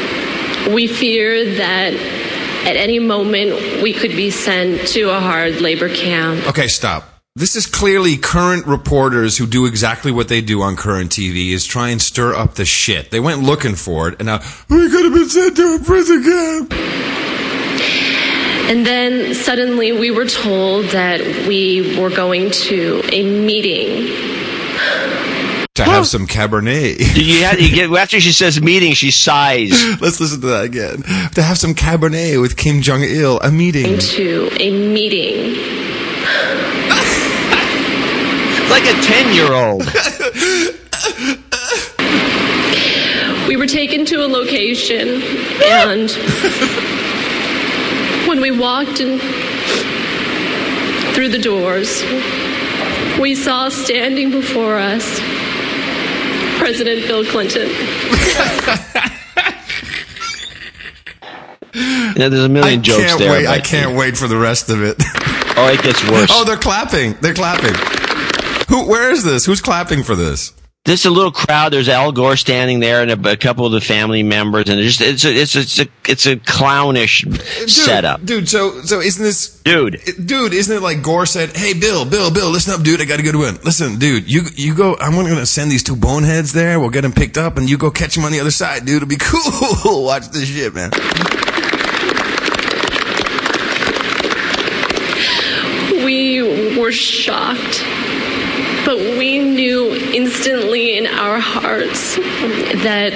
We fear that at any moment we could be sent to a hard labor camp. Okay, stop. This is clearly current reporters who do exactly what they do on Current T V, is try and stir up the shit. They went looking for it, and now, we could have been sent to a prison camp. And then suddenly we were told that we were going to a meeting. To have some Cabernet. You had, you get, after she says meeting, she sighs. Let's listen to that again. To have some Cabernet with Kim Jong-il, a meeting. To a meeting. Like a ten-year-old. We were taken to a location, and when we walked in through the doors, we saw standing before us President Bill Clinton. Yeah, there's a million I jokes can't there. Wait, I can't wait for the rest of it. Oh, it gets worse. Oh, they're clapping. They're clapping. Who? Where is this? Who's clapping for this? This is a little crowd. There's Al Gore standing there, and a, a couple of the family members, and it's just it's a it's a, it's a, it's a clownish dude, setup. Dude, so so isn't this dude? Dude, isn't it like Gore said, "Hey, Bill, Bill, Bill, listen up, dude. I got a good one. Listen, dude, you you go. I'm going to send these two boneheads there. We'll get them picked up, and you go catch them on the other side, dude. It'll be cool. Watch this shit, man." We were shocked, but we knew instantly in our hearts that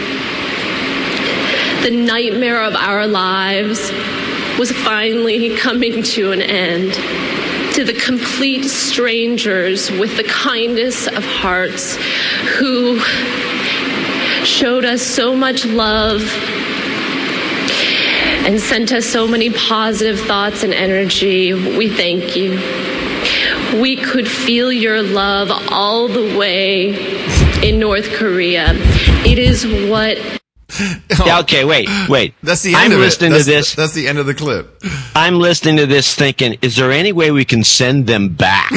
the nightmare of our lives was finally coming to an end. To the complete strangers with the kindest of hearts who showed us so much love and sent us so many positive thoughts and energy, we thank you. We could feel your love all the way in North Korea. It is what... Yeah, okay, wait, wait. That's the end I'm of listening it. That's to this. The, that's the end of the clip. I'm listening to this thinking, is there any way we can send them back?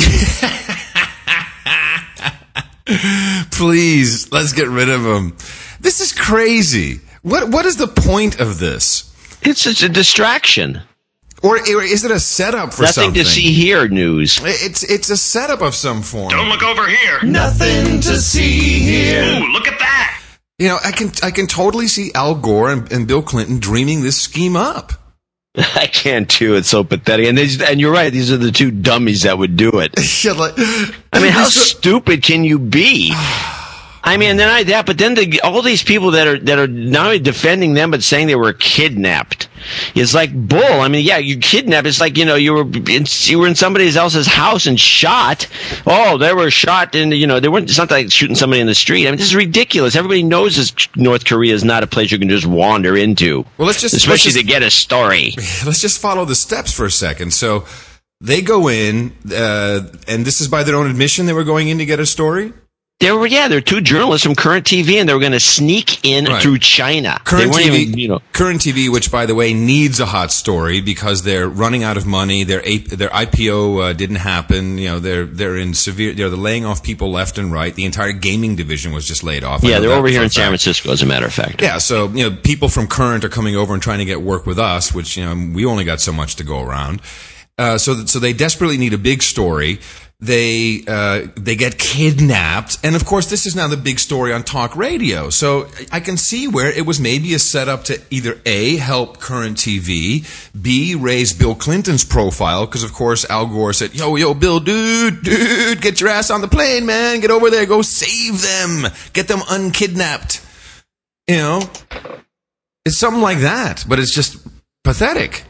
Please, let's get rid of them. This is crazy. What What is the point of this? It's just a distraction. Or, or is it a setup for Nothing something? to see here news. It's it's a setup of some form. Don't look over here. Nothing to see here. Ooh, look at that. You know, I can I can totally see Al Gore and, and Bill Clinton dreaming this scheme up. I can too. It's so pathetic. And these, and you're right. These are the two dummies that would do it. Yeah, like, I mean, how stupid can you be? I mean, then I that, but then the, all these people that are that are not only defending them but saying they were kidnapped. It's like bull. I mean, yeah, you kidnapped. It's like, you know, you were in, you were in somebody else's house and shot. Oh, they were shot in. You know, they weren't. It's not like shooting somebody in the street. I mean, this is ridiculous. Everybody knows this North Korea is not a place you can just wander into. Well, let's just especially let's just, to get a story. Let's just follow the steps for a second. So they go in, uh, and this is by their own admission. They were going in to get a story. There were, yeah, there were two journalists from Current T V, and they were going to sneak in right. through China. Current they T V, even, you know. Current T V, which by the way needs a hot story because they're running out of money. Their their I P O uh, didn't happen. You know, they're they're in severe. They're laying off people left and right. The entire gaming division was just laid off. Yeah, they're over here in San Francisco, as a matter of fact. Yeah, so you know, people from Current are coming over and trying to get work with us, which you know we only got so much to go around. Uh, so so they desperately need a big story. They uh, they get kidnapped, and of course, this is now the big story on talk radio. So I can see where it was maybe a setup to either A, help Current T V, B, raise Bill Clinton's profile, because of course Al Gore said, "Yo, yo, Bill, dude, dude, get your ass on the plane, man, get over there, go save them, get them unkidnapped." You know, it's something like that, but it's just pathetic.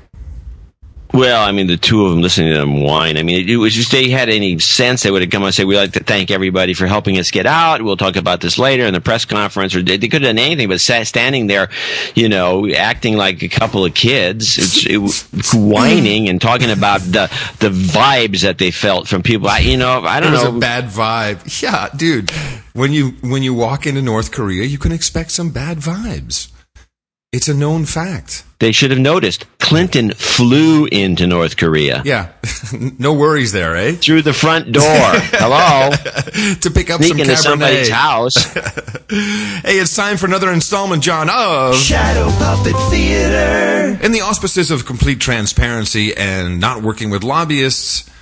Well, I mean, the two of them listening to them whine. I mean, it was just they had any sense, they would have come and say, "We'd like to thank everybody for helping us get out. We'll talk about this later in the press conference." Or they, they could have done anything, but sat, standing there, you know, acting like a couple of kids, it's, it, whining and talking about the the vibes that they felt from people. I, you know, I don't know. It was know. a bad vibe. Yeah, dude. When you when you walk into North Korea, you can expect some bad vibes. It's a known fact. They should have noticed. Clinton flew into North Korea. Yeah. No worries there, eh? Through the front door. Hello? To pick up Sneak some into Cabernet. somebody's house. Hey, it's time for another installment, John, of Shadow Puppet Theater. In the auspices of complete transparency and not working with lobbyists,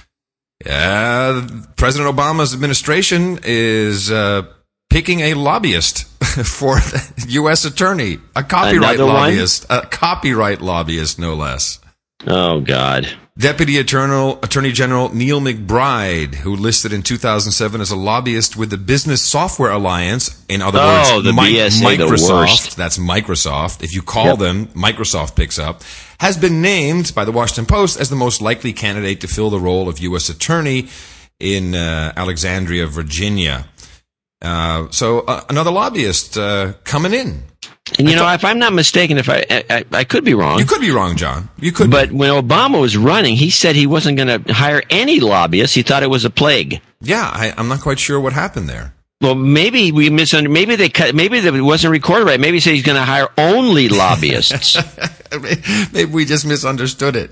uh, President Obama's administration is uh, picking a lobbyist for the U S attorney, a copyright Another lobbyist, one? a copyright lobbyist, no less. Oh, God. Deputy Attorney, Attorney General Neil McBride, who listed in two thousand seven as a lobbyist with the Business Software Alliance, in other oh, words, the Mi- B S A, Microsoft, the worst. That's Microsoft. If you call yep. them, Microsoft picks up, has been named by the Washington Post as the most likely candidate to fill the role of U S Attorney in uh, Alexandria, Virginia. Uh, so uh, another lobbyist uh, coming in. And you I know, thought, if I'm not mistaken, if I, I I could be wrong. You could be wrong, John. You could. But be. when Obama was running, he said he wasn't going to hire any lobbyists. He thought it was a plague. Yeah, I, I'm not quite sure what happened there. Well, maybe we misunderstood. Maybe they cut. Maybe it wasn't recorded right. Maybe he said he's going to hire only lobbyists. Maybe we just misunderstood it.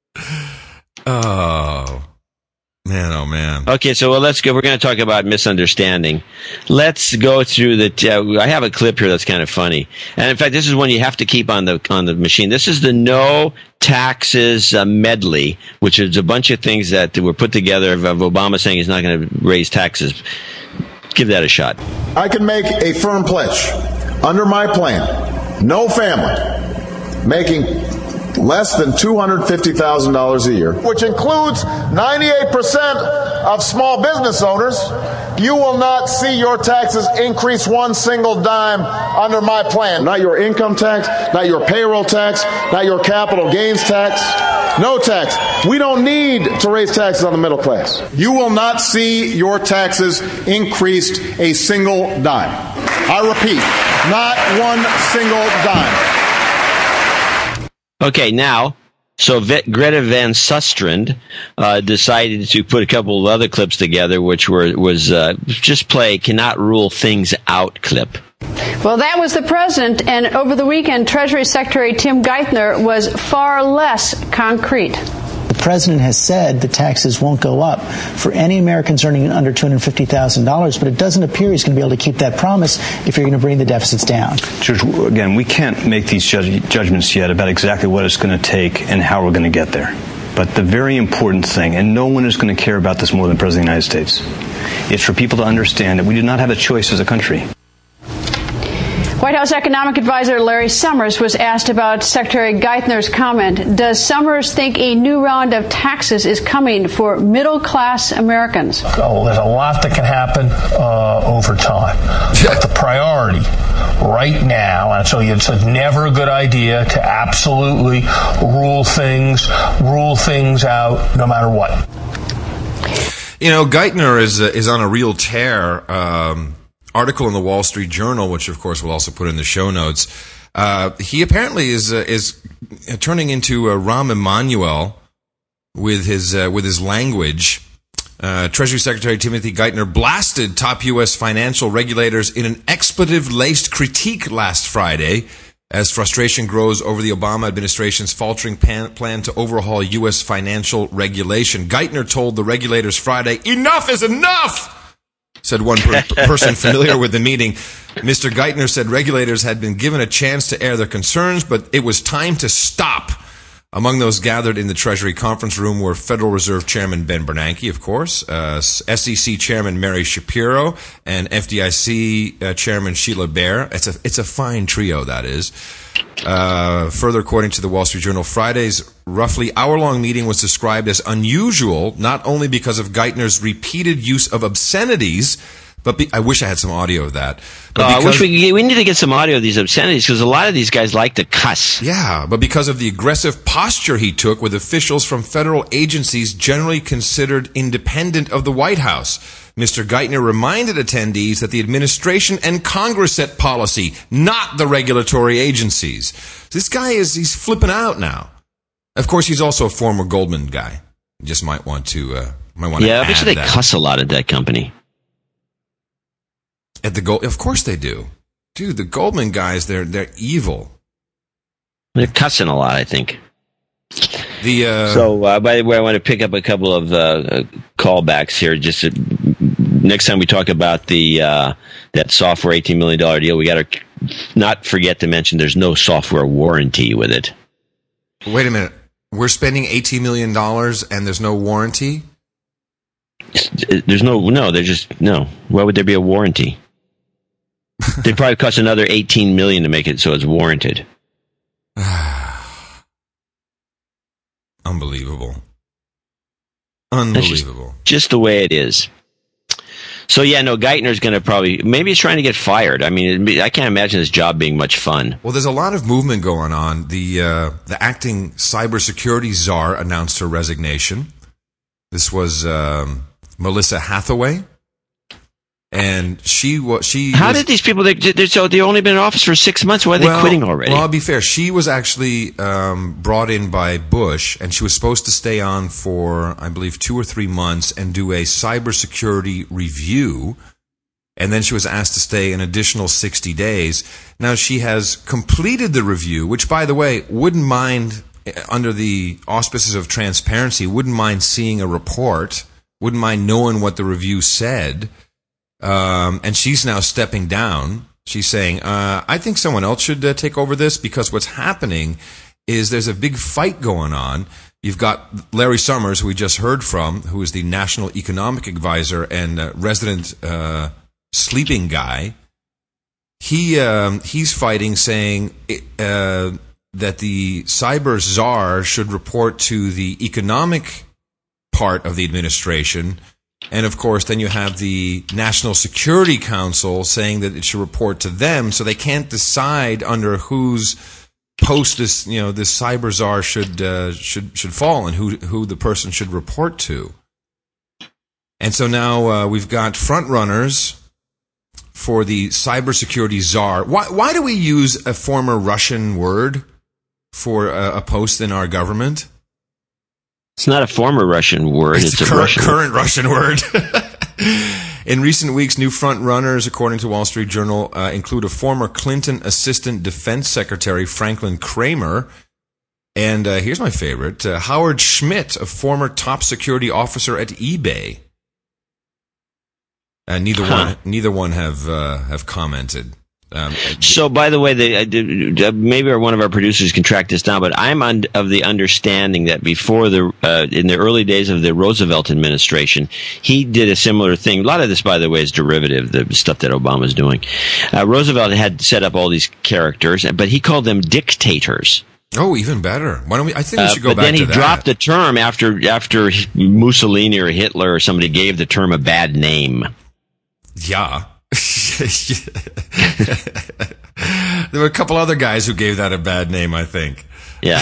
Oh. Man, oh man. Okay, so well, let's go. We're going to talk about misunderstanding. Let's go through the. Uh, I have a clip here that's kind of funny, and in fact, this is one you have to keep on the on the machine. This is the no taxes uh, medley, which is a bunch of things that were put together of, of Obama saying he's not going to raise taxes. Give that a shot. I can make a firm pledge under my plan. No family making less than two hundred fifty thousand dollars a year, which includes ninety-eight percent of small business owners, you will not see your taxes increase one single dime under my plan. Not your income tax, not your payroll tax, not your capital gains tax, no tax. We don't need to raise taxes on the middle class. You will not see your taxes increased a single dime. I repeat, not one single dime. Okay, now, so Greta Van Susteren uh, decided to put a couple of other clips together, which were was uh, just play "Cannot Rule Things Out" clip. Well, that was the president, and over the weekend, Treasury Secretary Tim Geithner was far less concrete. The president has said the taxes won't go up for any Americans earning under two hundred fifty thousand dollars, but it doesn't appear he's going to be able to keep that promise if you're going to bring the deficits down. Judge, again, we can't make these judge- judgments yet about exactly what it's going to take and how we're going to get there. But the very important thing, and no one is going to care about this more than the President of the United States, is for people to understand that we do not have a choice as a country. White House economic advisor Larry Summers was asked about Secretary Geithner's comment. Does Summers think a new round of taxes is coming for middle-class Americans? Oh, there's a lot that can happen uh, over time. But the priority right now, and so it's never a good idea to absolutely rule things, rule things out no matter what. You know, Geithner is uh, is on a real tear. Um, article in the Wall Street Journal, which of course we'll also put in the show notes. Uh, he apparently is uh, is turning into a Rahm Emanuel with his uh, with his language. Uh, Treasury Secretary Timothy Geithner blasted top U S financial regulators in an expletive-laced critique last Friday as frustration grows over the Obama administration's faltering pan- plan to overhaul U S financial regulation. Geithner told the regulators Friday, "Enough is enough," said one per- person familiar with the meeting. Mister Geithner said regulators had been given a chance to air their concerns, but it was time to stop. Among those gathered in the Treasury conference room were Federal Reserve Chairman Ben Bernanke, of course, uh, S E C Chairman Mary Shapiro, and F D I C uh, Chairman Sheila Bair. It's a it's a fine trio, that is. Uh, further, according to the Wall Street Journal, Friday's roughly hour-long meeting was described as unusual, not only because of Geithner's repeated use of obscenities, but be, I wish I had some audio of that. But uh, I wish we we need to get some audio of these obscenities because a lot of these guys like to cuss. Yeah, but because of the aggressive posture he took with officials from federal agencies generally considered independent of the White House, Mister Geithner reminded attendees that the administration and Congress set policy, not the regulatory agencies. This guy is he's flipping out now. Of course, he's also a former Goldman guy. You just might want to uh, might want to yeah, add I bet you they that. cuss a lot at that company. At the Gold, of course they do, dude. The Goldman guys, they're they're evil. They're cussing a lot, I think. The uh, so, uh, by the way, I want to pick up a couple of uh, callbacks here. Just to, next time we talk about the uh, that software eighteen million dollars deal, we got to not forget to mention there's no software warranty with it. Wait a minute, we're spending eighteen million dollars and there's no warranty. There's no no. There's just no. Why would there be a warranty? They'd probably cost another eighteen million dollars to make it so it's warranted. Unbelievable. Unbelievable. Just, just the way it is. So, yeah, no, Geithner's going to probably, maybe he's trying to get fired. I mean, I can't imagine his job being much fun. Well, there's a lot of movement going on. The, uh, the acting cybersecurity czar announced her resignation. This was um, Melissa Hathaway. And she was. She How was, did these people? They they've only been in office for six months. Why are they well, quitting already? Well, I'll be fair. She was actually um, brought in by Bush, and she was supposed to stay on for, I believe, two or three months and do a cybersecurity review. And then she was asked to stay an additional sixty days. Now she has completed the review, which, by the way, wouldn't mind under the auspices of transparency. Wouldn't mind seeing a report. Wouldn't mind knowing what the review said. Um, and she's now stepping down. She's saying, uh, I think someone else should uh, take over this because what's happening is there's a big fight going on. You've got Larry Summers, who we just heard from, who is the National Economic Advisor and uh, resident uh, sleeping guy. He um, he's fighting, saying uh, that the cyber czar should report to the economic part of the administration. And, of course, then you have the National Security Council saying that it should report to them, so they can't decide under whose post this, you know, this cyber czar should uh, should should fall and who who the person should report to. And so now uh, we've got front runners for the cybersecurity czar. Why why do we use a former Russian word for a, a post in our government? It's not a former Russian word. It's, It's, a a current, Russian current Russian word. In recent weeks, new front runners, according to Wall Street Journal, uh, include a former Clinton Assistant Defense Secretary, Franklin Kramer, and uh, here's my favorite, uh, Howard Schmidt, a former top security officer at eBay. Uh, neither Huh. one, neither one have uh, have commented. Um, so, by the way, the, uh, maybe one of our producers can track this down, but I'm un- of the understanding that before the uh, in the early days of the Roosevelt administration, he did a similar thing. A lot of this, by the way, is derivative, the stuff that Obama's doing. Uh, Roosevelt had set up all these characters, but he called them dictators. Oh, even better. Why don't we? I think we should go uh, but back then he to that. dropped the term after after Mussolini or Hitler or somebody gave the term a bad name. Yeah. There were a couple other guys who gave that a bad name, I think. Yeah.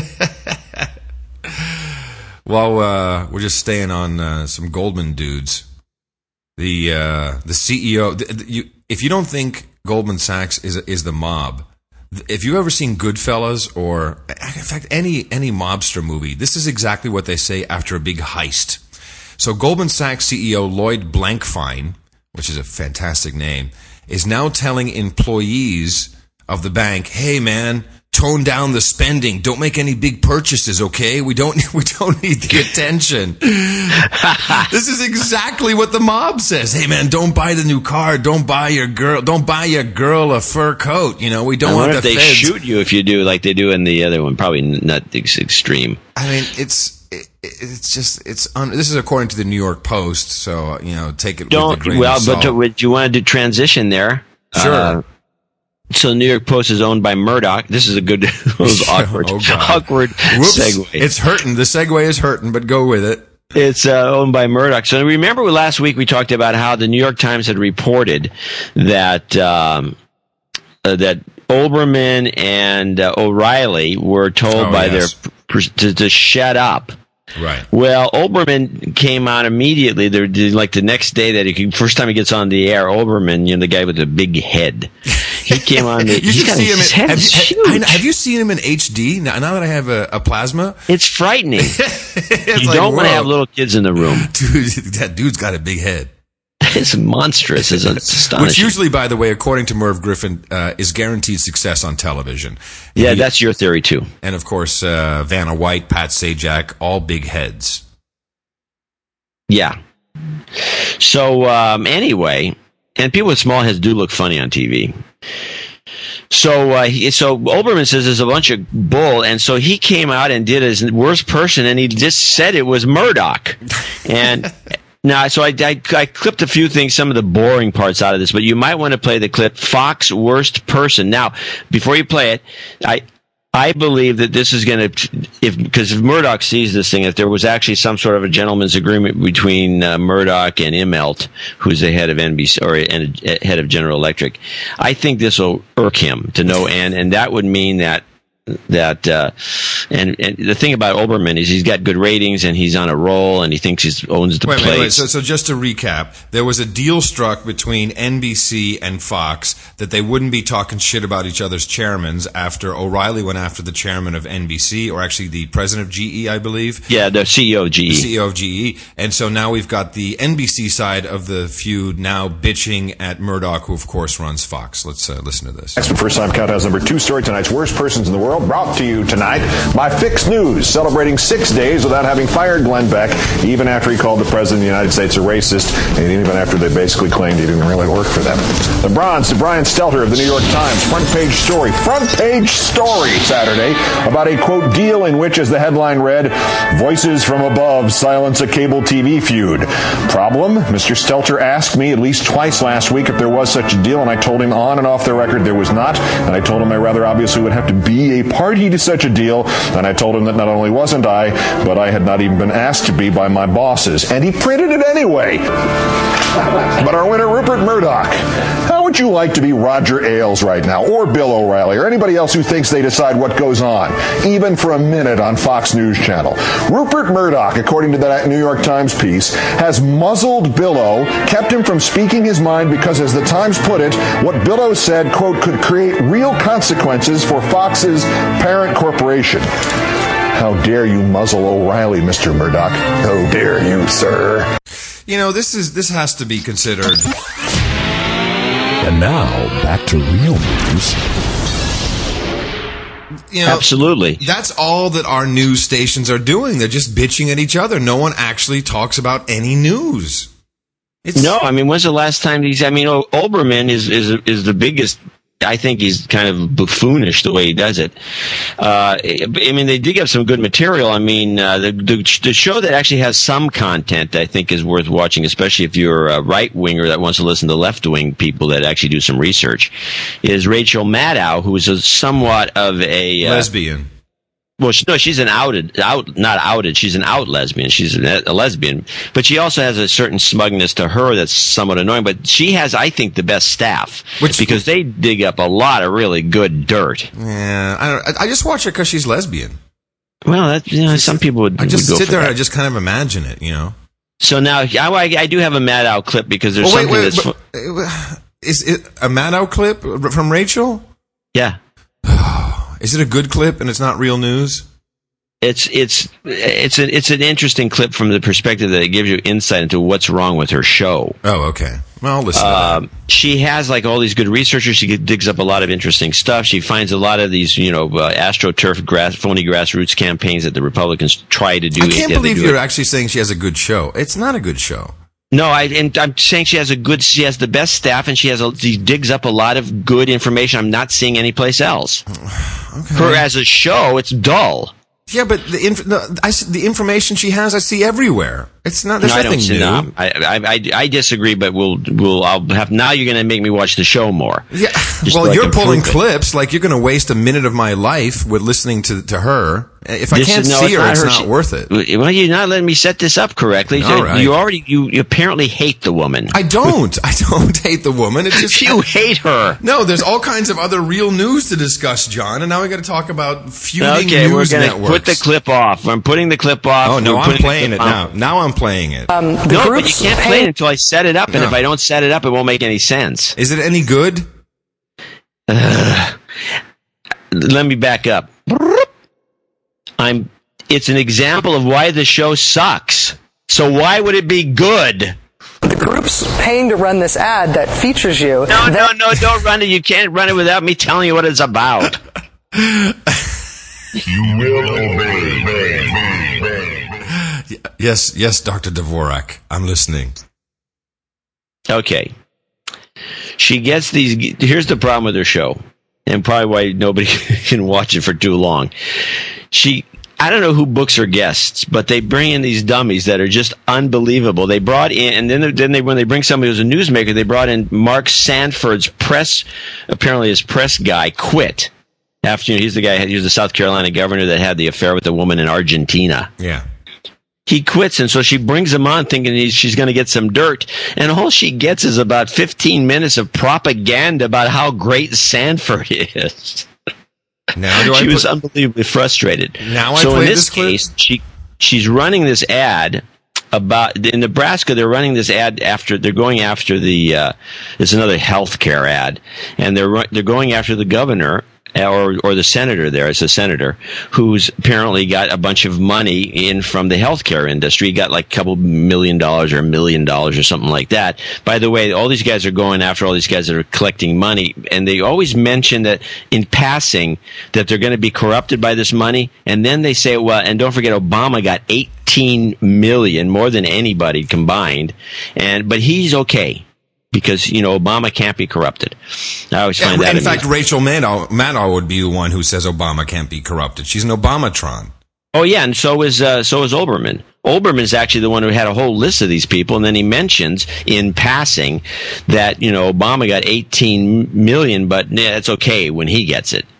Well, uh, we're just staying on uh, some Goldman dudes. The uh, the C E O. The, the, you, if you don't think Goldman Sachs is is the mob, if you've ever seen Goodfellas or, in fact, any any mobster movie, this is exactly what they say after a big heist. So Goldman Sachs C E O Lloyd Blankfein, which is a fantastic name, is now telling employees of the bank, "Hey, man, tone down the spending. Don't make any big purchases, okay? We don't we don't need the attention." This is exactly what the mob says. "Hey, man, don't buy the new car. Don't buy your girl. Don't buy your girl a fur coat. You know, we don't I want wonder the if they feds." shoot you if you do like they do in the other one. Probably not ex- extreme. I mean, it's it, it's just it's un, this is according to the New York Post, so you know, take it. Don't with a grain well, of but salt. do, do you want to do transition there? Sure. Uh, so the New York Post is owned by Murdoch. This is a good, was awkward, Oh, God. awkward Whoops. segue. It's hurting. The segue is hurting, but go with it. It's uh, owned by Murdoch. So remember last week we talked about how the New York Times had reported that um, uh, that Olbermann and uh, O'Reilly were told Oh, by yes. their pr- to, to shut up. Right. Well, Olbermann came on immediately. There, like the next day that he could, first time he gets on the air, Olbermann, you know, the guy with the big head, he came on. The, you he's should got see his him. In, head have, is you, huge. I- have you seen him in H D? Now, now that I have a, a plasma, It's frightening. it's You like, don't want to whoa. have little kids in the room. Dude, that dude's got a big head. It's monstrous. It's astonishing. Which usually, by the way, according to Merv Griffin, uh, is guaranteed success on television. Yeah, He- that's your theory too. And of course, uh, Vanna White, Pat Sajak, all big heads. Yeah. So um, anyway, and people with small heads do look funny on T V. So, uh, he, so Olbermann says there's a bunch of bull, and so he came out and did his worst person, and he just said it was Murdoch. And now, so I, I, I clipped a few things, some of the boring parts out of this, but you might want to play the clip, Fox worst person. Now, before you play it, I I believe that this is going to, if because if Murdoch sees this thing, if there was actually some sort of a gentleman's agreement between uh, Murdoch and Immelt, who's the head of N B C or and, uh, head of General Electric, I think this will irk him to no end, and that would mean that that uh, and and the thing about Olbermann is he's got good ratings and he's on a roll and he thinks he owns the Wait, place. wait, wait. So, so just to recap, there was a deal struck between N B C and Fox that they wouldn't be talking shit about each other's chairmans after O'Reilly went after the chairman of N B C, or actually the president of G E, I believe. Yeah, the C E O of G E. The C E O of G E. And so now we've got the N B C side of the feud now bitching at Murdoch, who of course runs Fox. Let's uh, listen to this. Next, First Time Countdown's number two story, tonight's worst persons in the world, brought to you tonight by Fix News, celebrating six days without having fired Glenn Beck, even after he called the President of the United States a racist, and even after they basically claimed he didn't really work for them. The bronze to Brian Stelter of the New York Times, front page story, front page story Saturday about a, quote, deal in which, as the headline read, voices from above silence a cable T V feud. Problem? Mister Stelter asked me at least twice last week if there was such a deal, and I told him on and off the record there was not, and I told him I rather obviously would have to be a party to such a deal, and I told him that not only wasn't I, but I had not even been asked to be by my bosses, and he printed it anyway. But our winner, Rupert Murdoch, how would you like to be Roger Ailes right now, or Bill O'Reilly, or anybody else who thinks they decide what goes on, even for a minute on Fox News Channel? Rupert Murdoch, according to that New York Times piece, has muzzled Billow, kept him from speaking his mind because, as the Times put it, what Billow said, quote, could create real consequences for Fox's parent corporation. How dare you muzzle O'Reilly, Mister Murdoch? How dare you, sir? You know, this is this has to be considered. And now, back to real news. You know, absolutely. That's all that our news stations are doing. They're just bitching at each other. No one actually talks about any news. No, I mean, when's the last time he's? I mean, Olbermann is is is the biggest. I think he's kind of buffoonish the way he does it. Uh, I mean, they dig up some good material. I mean, uh, the, the the show that actually has some content, I think, is worth watching, especially if you're a right winger that wants to listen to left wing people that actually do some research. Is Rachel Maddow, who is a somewhat of a uh, lesbian. Well, she, no, she's an outed, out, not outed. She's an out lesbian. She's a, a lesbian, but she also has a certain smugness to her that's somewhat annoying. But she has, I think, the best staff, Which, because they dig up a lot of really good dirt. Yeah, I don't, I just watch her because she's lesbian. Well, that, you know, some people would. I just would go sit there that. and I just kind of imagine it, you know. So now, I, I do have a Maddow clip because there's well, wait, something wait, that's. But, is it a Maddow clip from Rachel? Yeah. Is it a good clip and it's not real news? It's it's it's an it's an interesting clip from the perspective that it gives you insight into what's wrong with her show. Oh, okay. Well, I'll listen. Um, to that. She has like all these good researchers. She digs up a lot of interesting stuff. She finds a lot of these, you know, uh, astroturf, grass, phony grassroots campaigns that the Republicans try to do. I can't yeah, believe do you're it. actually saying she has a good show. It's not a good show. No, I, and I'm saying she has a good, she has the best staff, and she has a, she digs up a lot of good information I'm not seeing anyplace else. Okay. For as a show, it's dull. Yeah, but the, inf- the, I, the information she has, I see everywhere. It's not. There's no, nothing I don't, new. No, I, I, I, I disagree, but we'll, we'll. I'll have. Now you're going to make me watch the show more. Yeah. Just Well, so you're pulling it. clips. Like you're going to waste a minute of my life with listening to to her. If I This can't is, no, see it's her, not it's her. not She- worth it. Well, you're not letting me set this up correctly. All You- right. You already. You, you apparently hate the woman. I don't. I don't hate the woman. It's just You hate her. No, there's all kinds of other real news to discuss, John. And now we got to talk about feuding Okay, we're news going to networks. put the clip off. I'm putting the clip off. Oh no, We're I'm putting the playing it clip now. off. Now I'm playing it. Um, the No, but you groups can't pay- play it until I set it up, and No. if I don't set it up, it won't make any sense. Is it any good? Uh, let me back up. I'm. It's an example of why the show sucks. So why would it be good? The group's paying to run this ad that features you. No, no, no, don't run it. You can't run it without me telling you what it's about. You will obey. Yes, yes, Doctor Dvorak. I'm listening. Okay. She gets these. Here's the problem with her show, and probably why nobody can watch it for too long. She. I don't know who books her guests, but they bring in these dummies that are just unbelievable. They brought in, and then, then they, when they bring somebody who's a newsmaker, they brought in Mark Sanford's press, apparently his press guy quit. After, you know, he's the guy, he was the South Carolina governor that had the affair with the woman in Argentina. Yeah. He quits, and so she brings him on thinking he's, she's going to get some dirt, and all she gets is about fifteen minutes of propaganda about how great Sanford is. Now do I she put- was unbelievably frustrated. Now I so play in this this clip? case, she she's running this ad about in Nebraska. They're running this ad after they're going after the. Uh, it's another healthcare ad, and they're ru- they're going after the governor. Or, or the senator there, it's a senator, who's apparently got a bunch of money in from the healthcare industry. He got like a couple million dollars or a million dollars or something like that. By the way, all these guys are going after all these guys that are collecting money, and they always mention that in passing that they're going to be corrupted by this money, and then they say, well, and don't forget Obama got eighteen million, more than anybody combined, and but he's okay. Because, you know, Obama can't be corrupted. I always find Yeah, that in fact, amusing. Rachel Maddow, Maddow would be the one who says Obama can't be corrupted. She's an Obamatron. Oh, yeah, and so is uh, so is Olbermann. Olbermann is actually the one who had a whole list of these people, and then he mentions in passing that, you know, Obama got eighteen million, but yeah, it's okay when he gets it.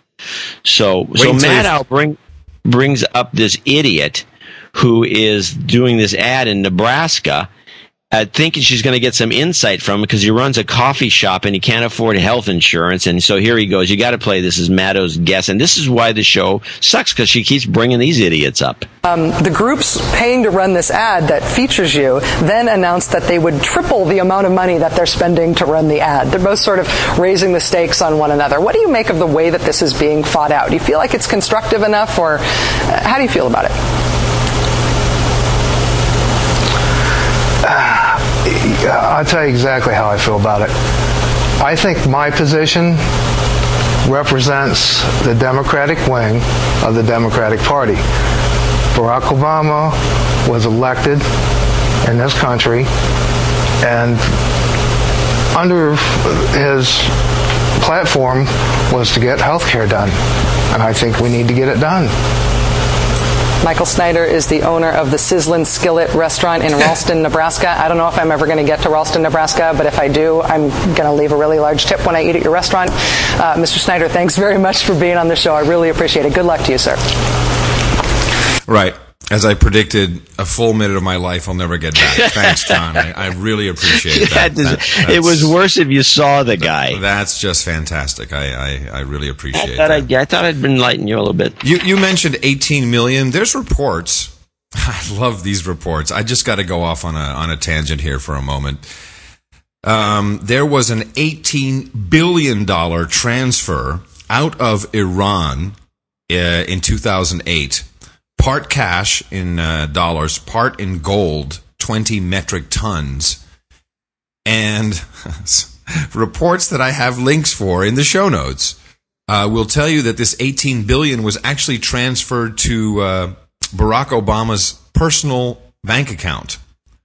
So, so until Maddow bring, brings up this idiot who is doing this ad in Nebraska, Uh, thinking she's going to get some insight from him because he runs a coffee shop and he can't afford health insurance. And so here he goes. You got to play this as Maddow's guest. And this is why the show sucks, because she keeps bringing these idiots up. Um, the group's paying to run this ad that features you then announced that they would triple the amount of money that they're spending to run the ad. They're both sort of raising the stakes on one another. What do you make of the way that this is being fought out? Do you feel like it's constructive enough, or uh, how do you feel about it? I'll tell you exactly how I feel about it. I think my position represents the Democratic wing of the Democratic Party. Barack Obama was elected in this country And under his platform was to get health care done. And I think we need to get it done. Michael Snyder is the owner of the Sizzlin' Skillet restaurant in Ralston, Nebraska. I don't know if I'm ever going to get to Ralston, Nebraska, but if I do, I'm going to leave a really large tip when I eat at your restaurant. Uh, Mister Snyder, thanks very much for being on the show. I really appreciate it. Good luck to you, sir. Right. As I predicted, a full minute of my life I'll never get back. Thanks, John. I, I really appreciate that. that, that it was worse if you saw the guy. That's just fantastic. I, I, I really appreciate I thought that. I, I thought I'd enlighten you a little bit. You, you mentioned eighteen million. There's reports. I love these reports. I just got to go off on a on a tangent here for a moment. Um, there was an eighteen billion dollars transfer out of Iran uh, in two thousand eight. Part cash in uh, dollars, part in gold, twenty metric tons. And reports that I have links for in the show notes uh, will tell you that this eighteen billion dollars was actually transferred to uh, Barack Obama's personal bank account.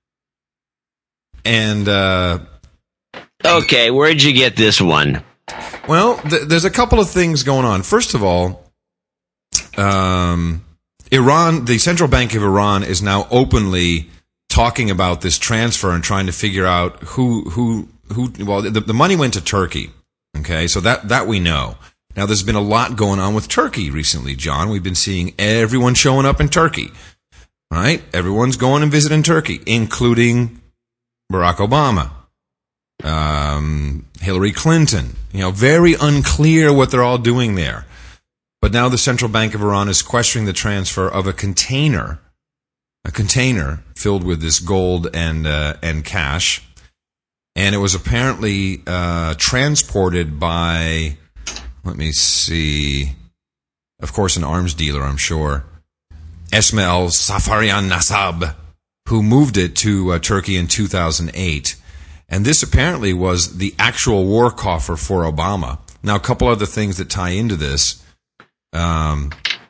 And uh, okay, where'd you get this one? Well, th- there's a couple of things going on. First of all, um. Iran, the Central Bank of Iran, is now openly talking about this transfer and trying to figure out who, who, who. Well, the, the money went to Turkey. Okay, so that that we know. Now, there's been a lot going on with Turkey recently, John. We've been seeing everyone showing up in Turkey. Right? Everyone's going and visiting Turkey, including Barack Obama, um, Hillary Clinton. You know, very unclear what they're all doing there. But now the Central Bank of Iran is questioning the transfer of a container, a container filled with this gold and uh, and cash, and it was apparently uh, transported by, let me see, of course, an arms dealer, I'm sure, Esmail Safarian Nasab, who moved it to uh, Turkey in two thousand eight, and this apparently was the actual war coffer for Obama. Now, a couple other things that tie into this. Um,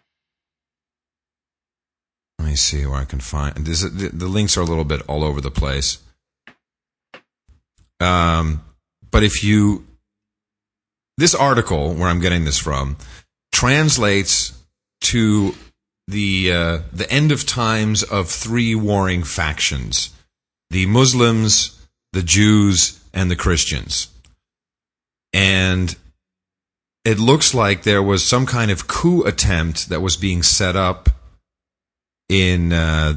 let me see where I can find this. The, the links are a little bit all over the place. Um, but if you, this article where I'm getting this from translates to the uh, the end of times of three warring factions: the Muslims, the Jews, and the Christians. And it looks like there was some kind of coup attempt that was being set up in uh,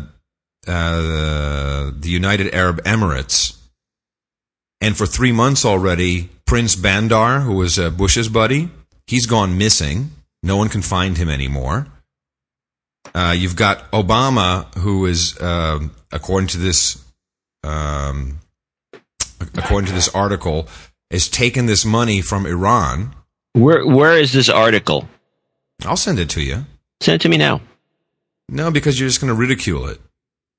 uh, the United Arab Emirates. And for three months already, Prince Bandar, who was uh, Bush's buddy, he's gone missing. No one can find him anymore. Uh, you've got Obama, who is, uh, according to this, um, according to this article, has taken this money from Iran. Where where is this article? I'll send it to you. Send it to me now. No, because you're just going to ridicule it.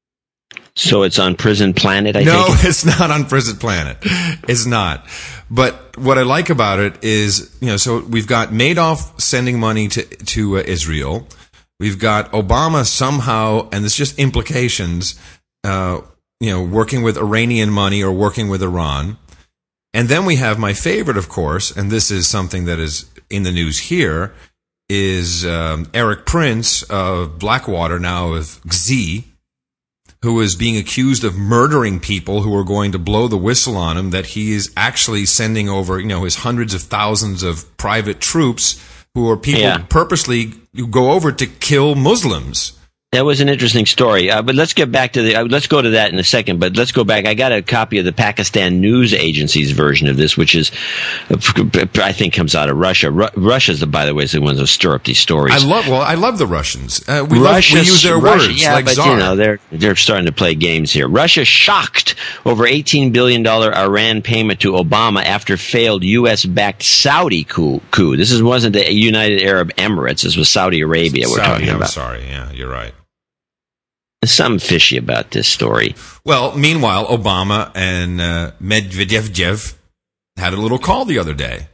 So it's on Prison Planet, I no, think? No, it's not on Prison Planet. It's not. But what I like about it is, you know, so we've got Madoff sending money to, to uh, Israel. We've got Obama somehow, and it's just implications, uh, you know, working with Iranian money or working with Iran. And then we have my favorite, of course, and this is something that is in the news here, is um, Eric Prince of Blackwater, now of X Z, who is being accused of murdering people who are going to blow the whistle on him, that he is actually sending over, you know, his hundreds of thousands of private troops who are people yeah. purposely who go over to kill Muslims. That was an interesting story, uh, but let's get back to the. Uh, let's go to that in a second. But let's go back. I got a copy of the Pakistan News Agency's version of this, which is, uh, I think, comes out of Russia. Ru- Russia's, the, by the way, is the ones that stir up these stories. I love. Well, I love the Russians. Uh, we, love, we use their Russia, words, yeah, like but czar. you know they're they're starting to play games here. Russia shocked over eighteen billion dollars Iran payment to Obama after failed U S-backed Saudi coup. coup. This is, wasn't the United Arab Emirates. This was Saudi Arabia. We're Saudi, talking I'm about. Sorry, yeah, you're right. There's something fishy about this story. Well, meanwhile, Obama and uh, Medvedev had a little call the other day.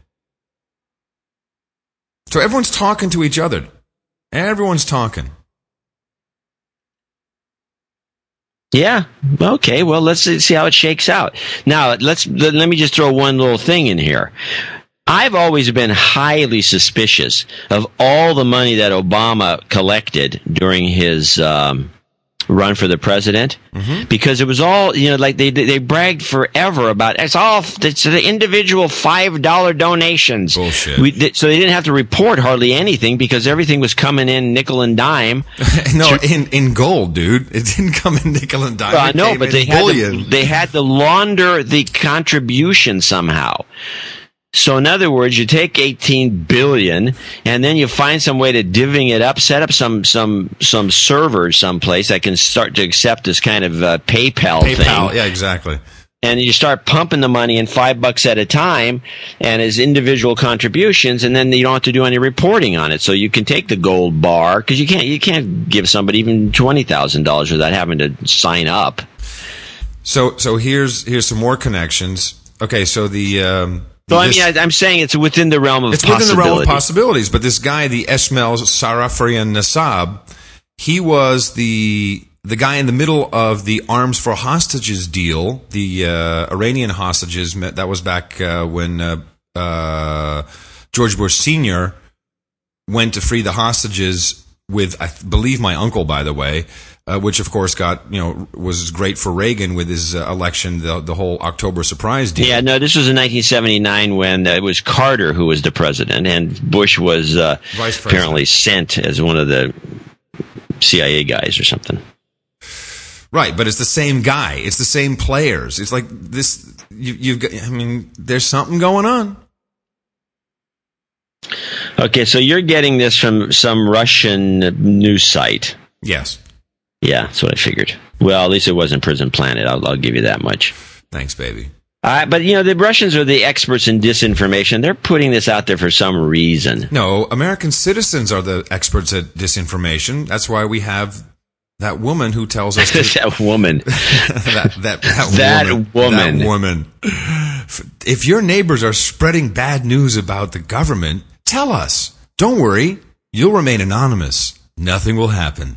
So everyone's talking to each other. Everyone's talking. Yeah. Okay. Well, let's see how it shakes out. Now, let's let, let me just throw one little thing in here. I've always been highly suspicious of all the money that Obama collected during his um, run for the president, mm-hmm. because it was all, you know, like they they bragged forever about it's all it's the individual five dollar donations. Bullshit. We, so they didn't have to report hardly anything because everything was coming in nickel and dime. No, in in gold, dude. It didn't come in nickel and dime. Well, I know, came but in they had bullion. to, they had to launder the contribution somehow. So in other words, you take eighteen billion and then you find some way to divvying it up, set up some some some servers someplace that can start to accept this kind of uh, PayPal, PayPal, thing. yeah, exactly. And you start pumping the money in five bucks at a time and as individual contributions, and then you don't have to do any reporting on it. So you can take the gold bar because you can't you can't give somebody even twenty thousand dollars without having to sign up. So so here's here's some more connections. Okay, so the. Um, So I mean, I, I'm saying it's within the realm of it's possibilities. within the realm of possibilities. But this guy, the Esmail Sarafarian Nassab, he was the the guy in the middle of the arms for hostages deal, the uh, Iranian hostages. That was back uh, when uh, uh, George Bush Senior went to free the hostages with, I believe, my uncle, by the way. Uh, which of course got, you know, was great for Reagan with his uh, election, the the whole October surprise deal. Yeah, no, this was in nineteen seventy-nine when uh, it was Carter who was the president, and Bush was uh, Vice president. Apparently sent as one of the C I A guys or something. Right, but it's the same guy. It's the same players. It's like this. You, you've got. I mean, there's something going on. Okay, so you're getting this from some Russian news site. Yes. Yeah, that's what I figured. Well, at least it wasn't Prison Planet. I'll, I'll give you that much. Thanks, baby. Uh, but, you know, the Russians are the experts in disinformation. They're putting this out there for some reason. No, American citizens are the experts at disinformation. That's why we have that woman who tells us... To, that woman. that, that, that, that woman. woman. That woman. If your neighbors are spreading bad news about the government, tell us. Don't worry. You'll remain anonymous. Nothing will happen.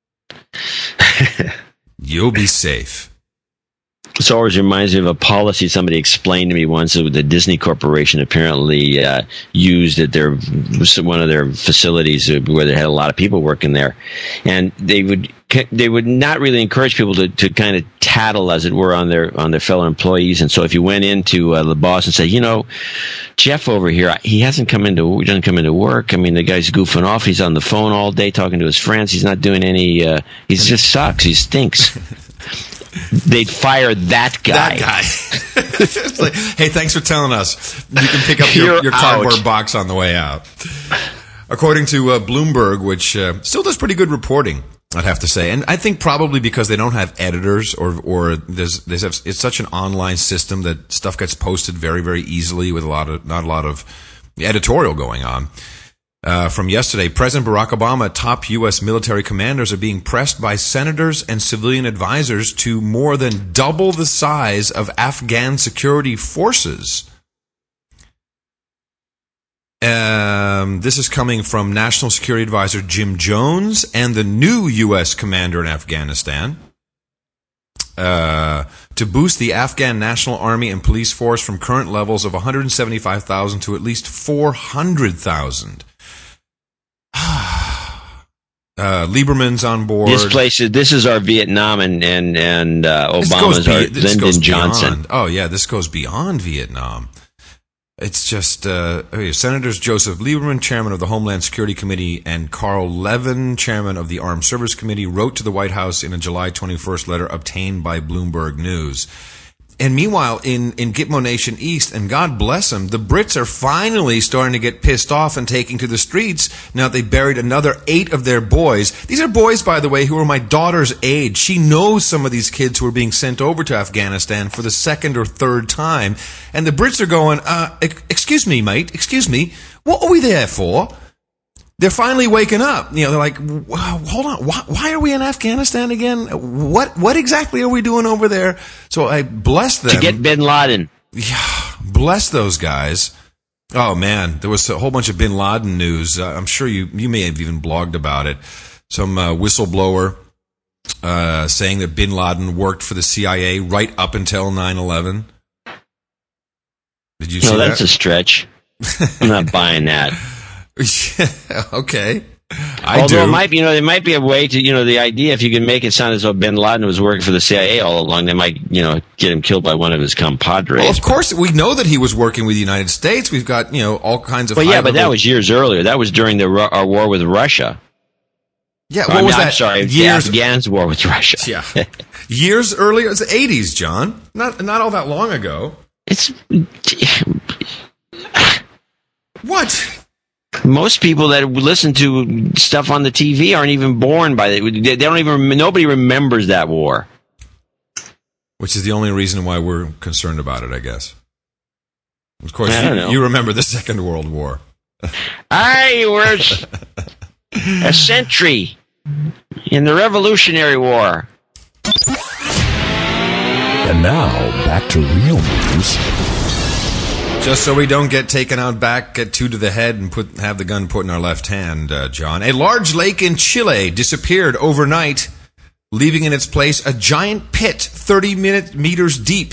You'll be safe. This always reminds me of a policy somebody explained to me once that the Disney Corporation apparently uh, used at their one of their facilities where they had a lot of people working there, and they would they would not really encourage people to, to kind of tattle, as it were, on their on their fellow employees. And so if you went into uh, the boss and said, you know, Jeff over here, he hasn't come into he doesn't come into work. I mean, the guy's goofing off. He's on the phone all day talking to his friends. He's not doing any. Uh, he just sucks. He stinks. They'd fire that guy. That guy. It's like, hey, thanks for telling us. You can pick up your, your cardboard box on the way out. According to uh, Bloomberg, which uh, still does pretty good reporting, I'd have to say, and I think probably because they don't have editors, or or there's, there's it's such an online system that stuff gets posted very very easily with a lot of not a lot of editorial going on. Uh, from yesterday, President Barack Obama, top U S military commanders are being pressed by senators and civilian advisors to more than double the size of Afghan security forces. Um, this is coming from National Security Advisor Jim Jones and the new U S commander in Afghanistan. Uh, to boost the Afghan National Army and Police Force from current levels of one hundred seventy-five thousand to at least four hundred thousand. Uh, Lieberman's on board. This place is, this is our Vietnam, and and and uh, Obama's our Lyndon Johnson. Oh yeah, this goes beyond Vietnam. It's just uh, okay, Senators Joseph Lieberman, chairman of the Homeland Security Committee, and Carl Levin, chairman of the Armed Service Committee, wrote to the White House in a July twenty-first letter obtained by Bloomberg News. And meanwhile, in, in Gitmo Nation East, and God bless them, the Brits are finally starting to get pissed off and taking to the streets now that they buried another eight of their boys. These are boys, by the way, who are my daughter's age. She knows some of these kids who are being sent over to Afghanistan for the second or third time. And the Brits are going, uh, excuse me, mate, excuse me, what are we there for? They're finally waking up. You know, they're like, hold on, why, why are we in Afghanistan again? What what exactly are we doing over there? So I bless them. To get Bin Laden. Yeah, bless those guys. Oh, man, there was a whole bunch of Bin Laden news. Uh, I'm sure you, you may have even blogged about it. Some uh, whistleblower uh, saying that bin Laden worked for the C I A right up until nine eleven. Did you see no, that? that's a stretch. I'm not buying that. Yeah, okay. I Although do. it might be, you know, there might be a way to, you know, the idea, if you can make it sound as though bin Laden was working for the C I A all along, they might, you know, get him killed by one of his compadres. Well, of course, we know that he was working with the United States. We've got, you know, all kinds of. Well, yeah, but that high-level- was years earlier. That was during the Ru- our war with Russia. Yeah, Or, what I was mean, that? I'm sorry, Years- the Afghan's war with Russia. Yeah, years earlier. It's the eighties, John. Not not all that long ago. It's what? Most people that listen to stuff on the T V aren't even born by it. They don't even. Nobody remembers that war. Which is the only reason why we're concerned about it, I guess. Of course, I you, don't know. you remember the Second World War. I was a sentry in the Revolutionary War. And now, back to real news. Just so we don't get taken out back, get two to the head, and put have the gun put in our left hand, uh, John. A large lake in Chile disappeared overnight, leaving in its place a giant pit thirty meters deep,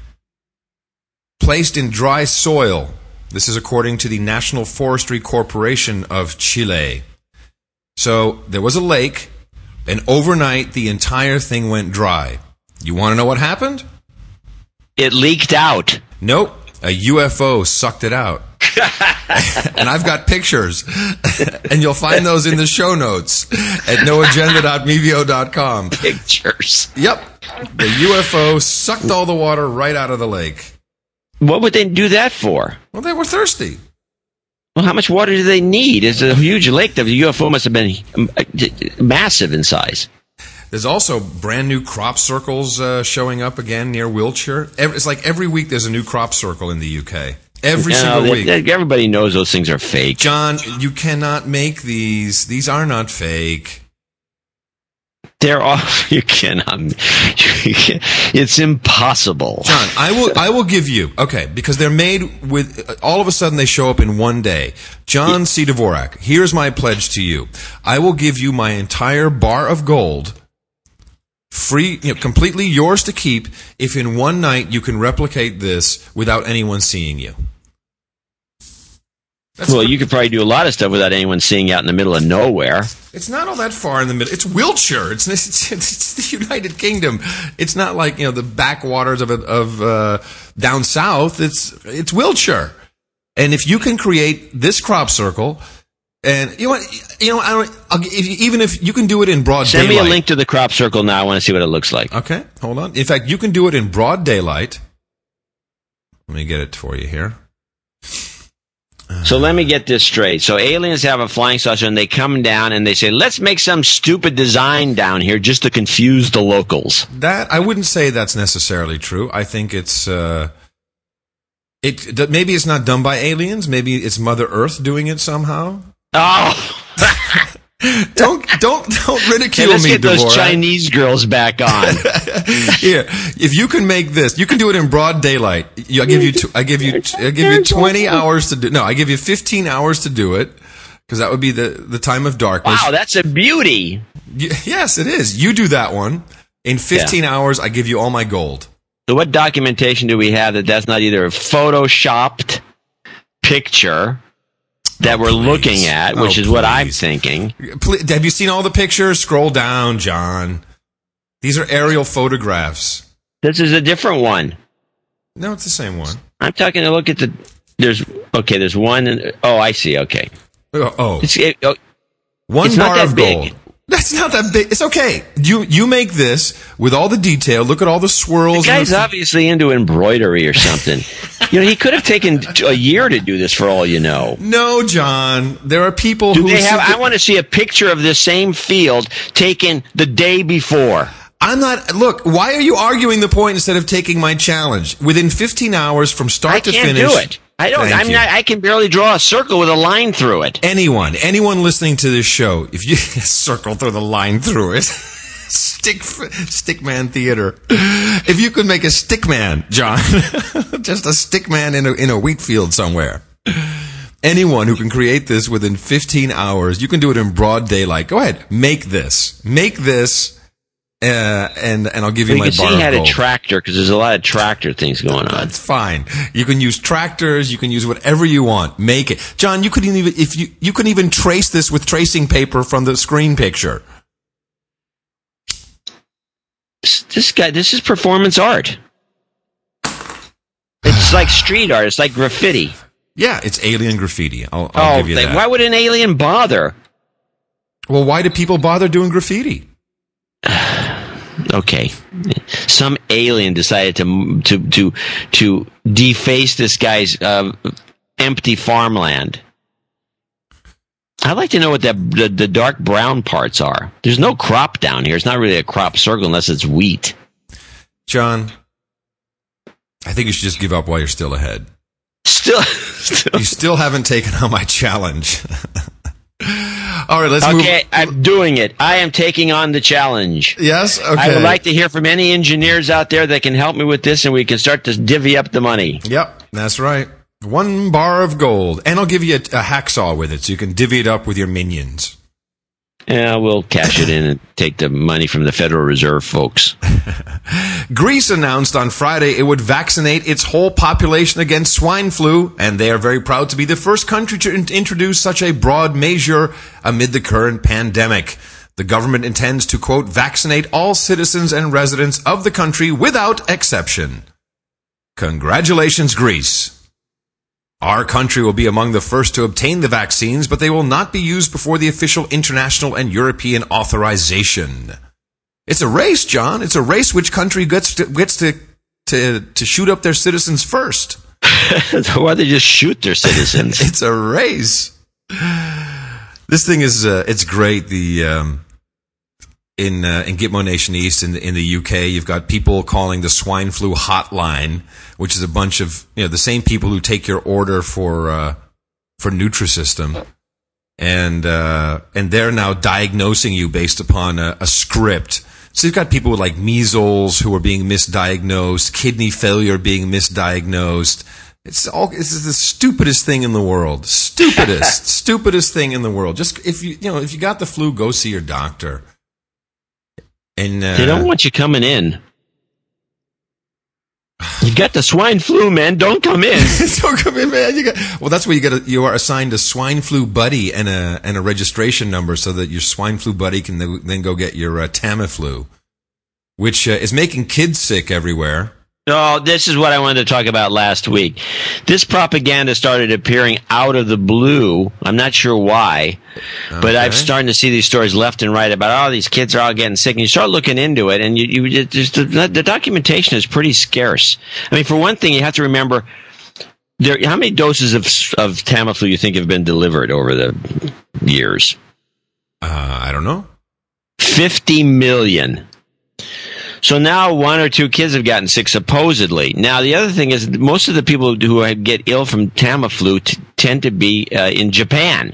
placed in dry soil. This is according to the National Forestry Corporation of Chile. So there was a lake, and overnight the entire thing went dry. You want to know what happened? It leaked out. Nope. A U F O sucked it out. And I've got pictures. And you'll find those in the show notes at no agenda dot mevio dot com. Pictures. Yep. The U F O sucked all the water right out of the lake. What would they do that for? Well, they were thirsty. Well, how much water do they need? It's a huge lake. The U F O must have been um, massive in size. There's also brand new crop circles uh, showing up again near Wiltshire. Every, it's like every week there's a new crop circle in the U K. Every No, single they- week. they- everybody knows those things are fake. John, you cannot make these. These are not fake. They're all. You cannot. You can, it's impossible. John, I will I will give you, okay, because they're made with, all of a sudden they show up in one day. John C. Dvorak, here's my pledge to you. I will give you my entire bar of gold, free, you know, completely yours to keep, if in one night you can replicate this without anyone seeing you. That's well, not, you could probably do a lot of stuff without anyone seeing you out in the middle of nowhere. It's not all that far in the middle. It's Wiltshire. It's it's, it's the United Kingdom. It's not like, you know, the backwaters of of uh, down south. It's it's Wiltshire. And if you can create this crop circle, and you know what, you know, I don't, I'll, if you, even if you can do it in broad Send daylight. me a link to the crop circle now. I want to see what it looks like. Okay, hold on. In fact, you can do it in broad daylight. Let me get it for you here. So let me get this straight. So aliens have a flying saucer and they come down and they say, let's make some stupid design down here just to confuse the locals. That, I wouldn't say that's necessarily true. I think it's, uh, it, that maybe it's not done by aliens. Maybe it's Mother Earth doing it somehow. Oh! don't, don't, don't ridicule hey, let's me, get those Dvorak. Chinese girls back on. Here, if you can make this, you can do it in broad daylight. I give you, tw- I give you, I give you twenty hours to do. No, I give you fifteen hours to do it, because that would be the the time of darkness. Wow, that's a beauty. Y- yes, it is. You do that one in fifteen Yeah. hours. I give you all my gold. So what documentation do we have that that's not either a photoshopped picture that Oh, we're please. looking at, which Oh, is what I'm please. thinking? Please, have you seen all the pictures? Scroll down, John. These are aerial photographs. This is a different one. No, it's the same one. I'm talking to look at the. There's okay. There's one. And, oh, I see. Okay. Oh, oh. It's, it, oh, one it's bar not that of big. gold. That's not that big. It's okay. You you make this with all the detail. Look at all the swirls. The guy's and the- obviously into embroidery or something. You know, he could have taken a year to do this for all you know. No, John. There are people Do who they have? sit- I want to see a picture of the same field taken the day before. I'm not. Look, why are you arguing the point instead of taking my challenge? Within fifteen hours from start I to can't finish. do it. I don't. Thank I'm you. not. I can barely draw a circle with a line through it. Anyone, anyone listening to this show, if you circle through the line through it, stick stickman theater. If you could make a stickman, John, just a stickman in a in a wheat field somewhere. Anyone who can create this within fifteen hours, you can do it in broad daylight. Go ahead, make this, make this, Uh, and and I'll give you well, my you can bar see he of had gold. a tractor because there's a lot of tractor things going on. That's fine. You can use tractors. You can use whatever you want. Make it, John. You couldn't even if you you couldn't even trace this with tracing paper from the screen picture. This, this guy, this is performance art. It's like street art. It's like graffiti. Yeah, it's alien graffiti. I'll, I'll oh, give you they, that. why would an alien bother? Well, why do people bother doing graffiti? Okay, some alien decided to to to to deface this guy's uh, empty farmland. I'd like to know what that the, the dark brown parts are. There's no crop down here. It's not really a crop circle unless it's wheat. John, I think you should just give up while you're still ahead. Still, still. You still haven't taken on my challenge. All right, let's okay, move. Okay, I'm doing it. I am taking on the challenge. Yes? Okay. I would like to hear from any engineers out there that can help me with this, and we can start to divvy up the money. Yep, that's right. One bar of gold. And I'll give you a, a hacksaw with it, so you can divvy it up with your minions. Yeah, we'll cash it in and take the money from the Federal Reserve folks. Greece announced on Friday it would vaccinate its whole population against swine flu, and they are very proud to be the first country to in- introduce such a broad measure amid the current pandemic. The government intends to, quote, vaccinate all citizens and residents of the country without exception. Congratulations, Greece. Our country will be among the first to obtain the vaccines, but they will not be used before the official international and European authorization. It's a race, John. It's a race which country gets to, gets to, to, to shoot up their citizens first. Why don't they just shoot their citizens? It's a race. This thing is, uh, it's great. The, um, in, uh, in Gitmo Nation East in the, in the U K, you've got people calling the swine flu hotline, which is a bunch of, you know, the same people who take your order for, uh, for Nutrisystem. And, uh, and they're now diagnosing you based upon a, a script. So you've got people with like measles who are being misdiagnosed, kidney failure being misdiagnosed. It's all, it's the stupidest thing in the world. Stupidest, stupidest thing in the world. Just if you, you know, if you got the flu, go see your doctor. And, uh, they don't want you coming in. You got the swine flu, man. Don't come in. Don't come in, man. You got, well, that's where you get. A, you are assigned a swine flu buddy and a and a registration number, so that your swine flu buddy can then go get your uh, Tamiflu, which uh, is making kids sick everywhere. Oh, this is what I wanted to talk about last week. This propaganda started appearing out of the blue. I'm not sure why, okay. But I'm starting to see these stories left and right about, oh, these kids are all getting sick. And you start looking into it, and you, you just, the, the documentation is pretty scarce. I mean, for one thing, you have to remember, there. How many doses of of Tamiflu you think have been delivered over the years? Uh, I don't know. Fifty million. So now one or two kids have gotten sick, supposedly. Now, the other thing is most of the people who get ill from Tamiflu t- tend to be uh, in Japan.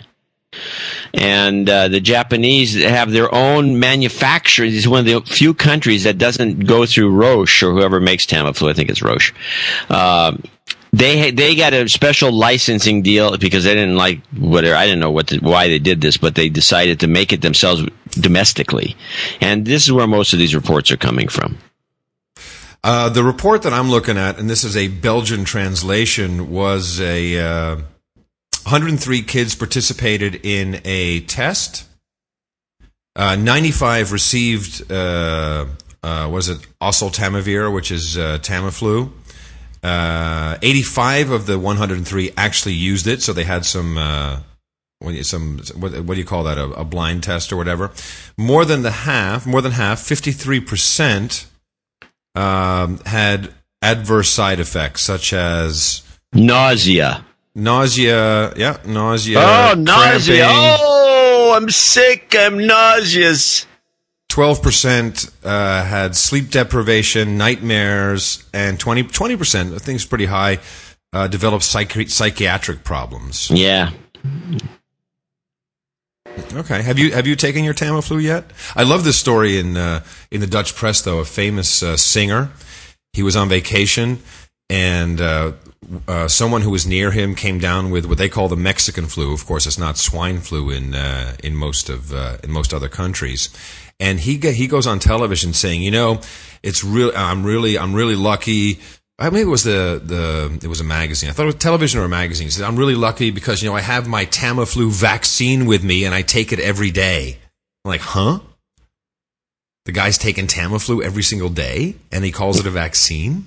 And uh, the Japanese have their own manufacturer. It's one of the few countries that doesn't go through Roche or whoever makes Tamiflu. I think it's Roche. Uh, They they got a special licensing deal because they didn't like whatever. I didn't know what to, why they did this, but they decided to make it themselves domestically. And this is where most of these reports are coming from. Uh, the report that I'm looking at, and this is a Belgian translation, was a uh, one hundred three kids participated in a test. Uh, ninety-five received, uh, uh, was it oseltamivir, which is uh, Tamiflu. Uh, eighty-five of the one hundred three actually used it, so they had some, uh, some what, what do you call that, a, a blind test or whatever. More than the half, more than half, fifty-three percent um, had adverse side effects, such as nausea. Nausea, yeah, nausea. Oh, nausea. Cramping. Oh, I'm sick. I'm nauseous. twelve percent uh, had sleep deprivation, nightmares, and twenty percent, I think it's pretty high, uh, developed psychi- psychiatric problems. Yeah. Okay. Have you have you taken your Tamiflu yet? I love this story in uh, in the Dutch press, though. A famous uh, singer, he was on vacation, and uh, uh, someone who was near him came down with what they call the Mexican flu. Of course, it's not swine flu in uh, in most of uh, in most other countries. And he he goes on television saying, you know, it's real. I'm really I'm really lucky. I maybe it was the the it was a magazine. I thought it was television or a magazine. He said, I'm really lucky because you know I have my Tamiflu vaccine with me and I take it every day. I'm like, huh? The guy's taking Tamiflu every single day and he calls it a vaccine?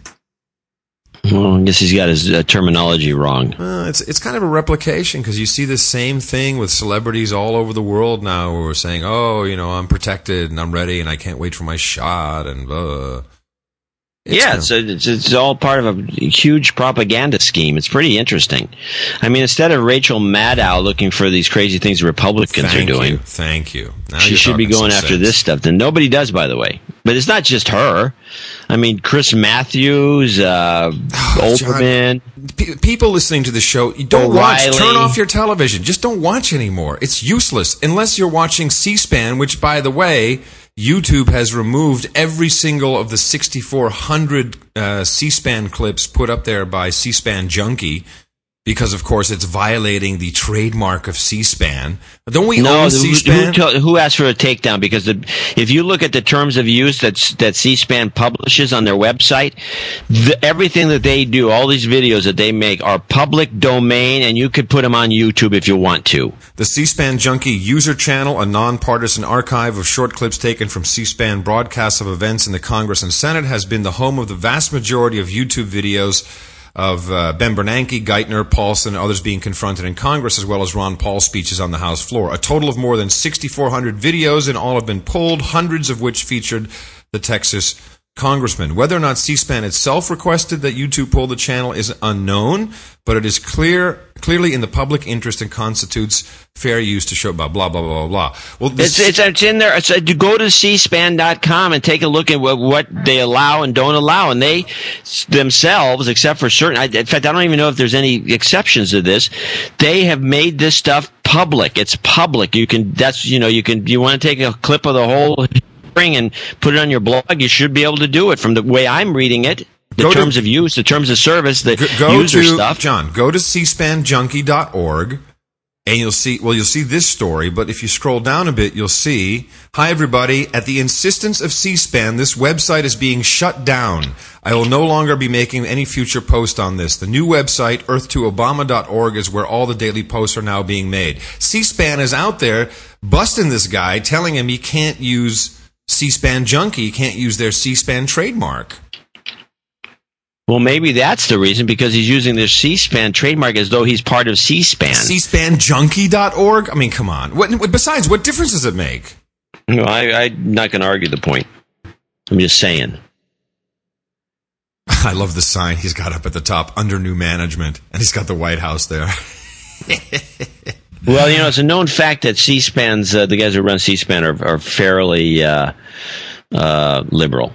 Well, I guess he's got his uh, terminology wrong. Uh, it's it's kind of a replication because you see the same thing with celebrities all over the world now who are saying, oh, you know, I'm protected and I'm ready and I can't wait for my shot and uh It's yeah, kind it's, a, it's it's all part of a huge propaganda scheme. It's pretty interesting. I mean, instead of Rachel Maddow looking for these crazy things the Republicans Thank are doing, you. Thank you. Now she you're should be talking going some after sense. this stuff. And nobody does, by the way. But it's not just her. I mean, Chris Matthews, uh, Olbermann. P- people listening to the show, you don't O'Reilly. watch. Turn off your television. Just don't watch anymore. It's useless unless you're watching C-SPAN, which, by the way, YouTube has removed every single of the sixty-four hundred uh, C-SPAN clips put up there by C-SPAN Junkie because, of course, it's violating the trademark of C-SPAN. Don't we No, own the- C-SPAN? who, tell- who asked for a takedown? Because the, if you look at the terms of use that's, that C-SPAN publishes on their website, the, everything that they do, all these videos that they make are public domain, and you could put them on YouTube if you want to. The C-SPAN Junkie user channel, a nonpartisan archive of short clips taken from C-SPAN broadcasts of events in the Congress and Senate, has been the home of the vast majority of YouTube videos of uh, Ben Bernanke, Geithner, Paulson, and others being confronted in Congress, as well as Ron Paul's speeches on the House floor. A total of more than sixty-four hundred videos in all have been pulled, hundreds of which featured the Texas congressman. Whether or not C-SPAN itself requested that YouTube pull the channel is unknown, but it is clear, clearly in the public interest and constitutes fair use to show blah, blah, blah, blah, blah. Well, It's, it's, it's in there. It's, uh, go to C SPAN dot com and take a look at what, what they allow and don't allow. And they themselves, except for certain, I, in fact, I don't even know if there's any exceptions to this, they have made this stuff public. It's public. You can, that's, you know, you can, you want to take a clip of the whole thing and put it on your blog, you should be able to do it from the way I'm reading it. The Go to- terms of use, the terms of service, the go user to, stuff. John, go to C span junkie dot org and you'll see, well, you'll see this story, but if you scroll down a bit, you'll see, hi everybody, at the insistence of C-SPAN, this website is being shut down. I will no longer be making any future post on this. The new website, earth to obama dot org, is where all the daily posts are now being made. C-SPAN is out there busting this guy, telling him he can't use C-SPAN Junkie, he can't use their C-SPAN trademark. Well, maybe that's the reason, because he's using their C-SPAN trademark as though he's part of C-SPAN. C span junkie dot org? I mean, come on. What, what, besides, what difference does it make? No, I, I'm not going to argue the point. I'm just saying. I love the sign he's got up at the top, under new management, and he's got the White House there. Well, you know, it's a known fact that C-SPAN's, uh, the guys who run C-SPAN are, are fairly uh, uh, liberal.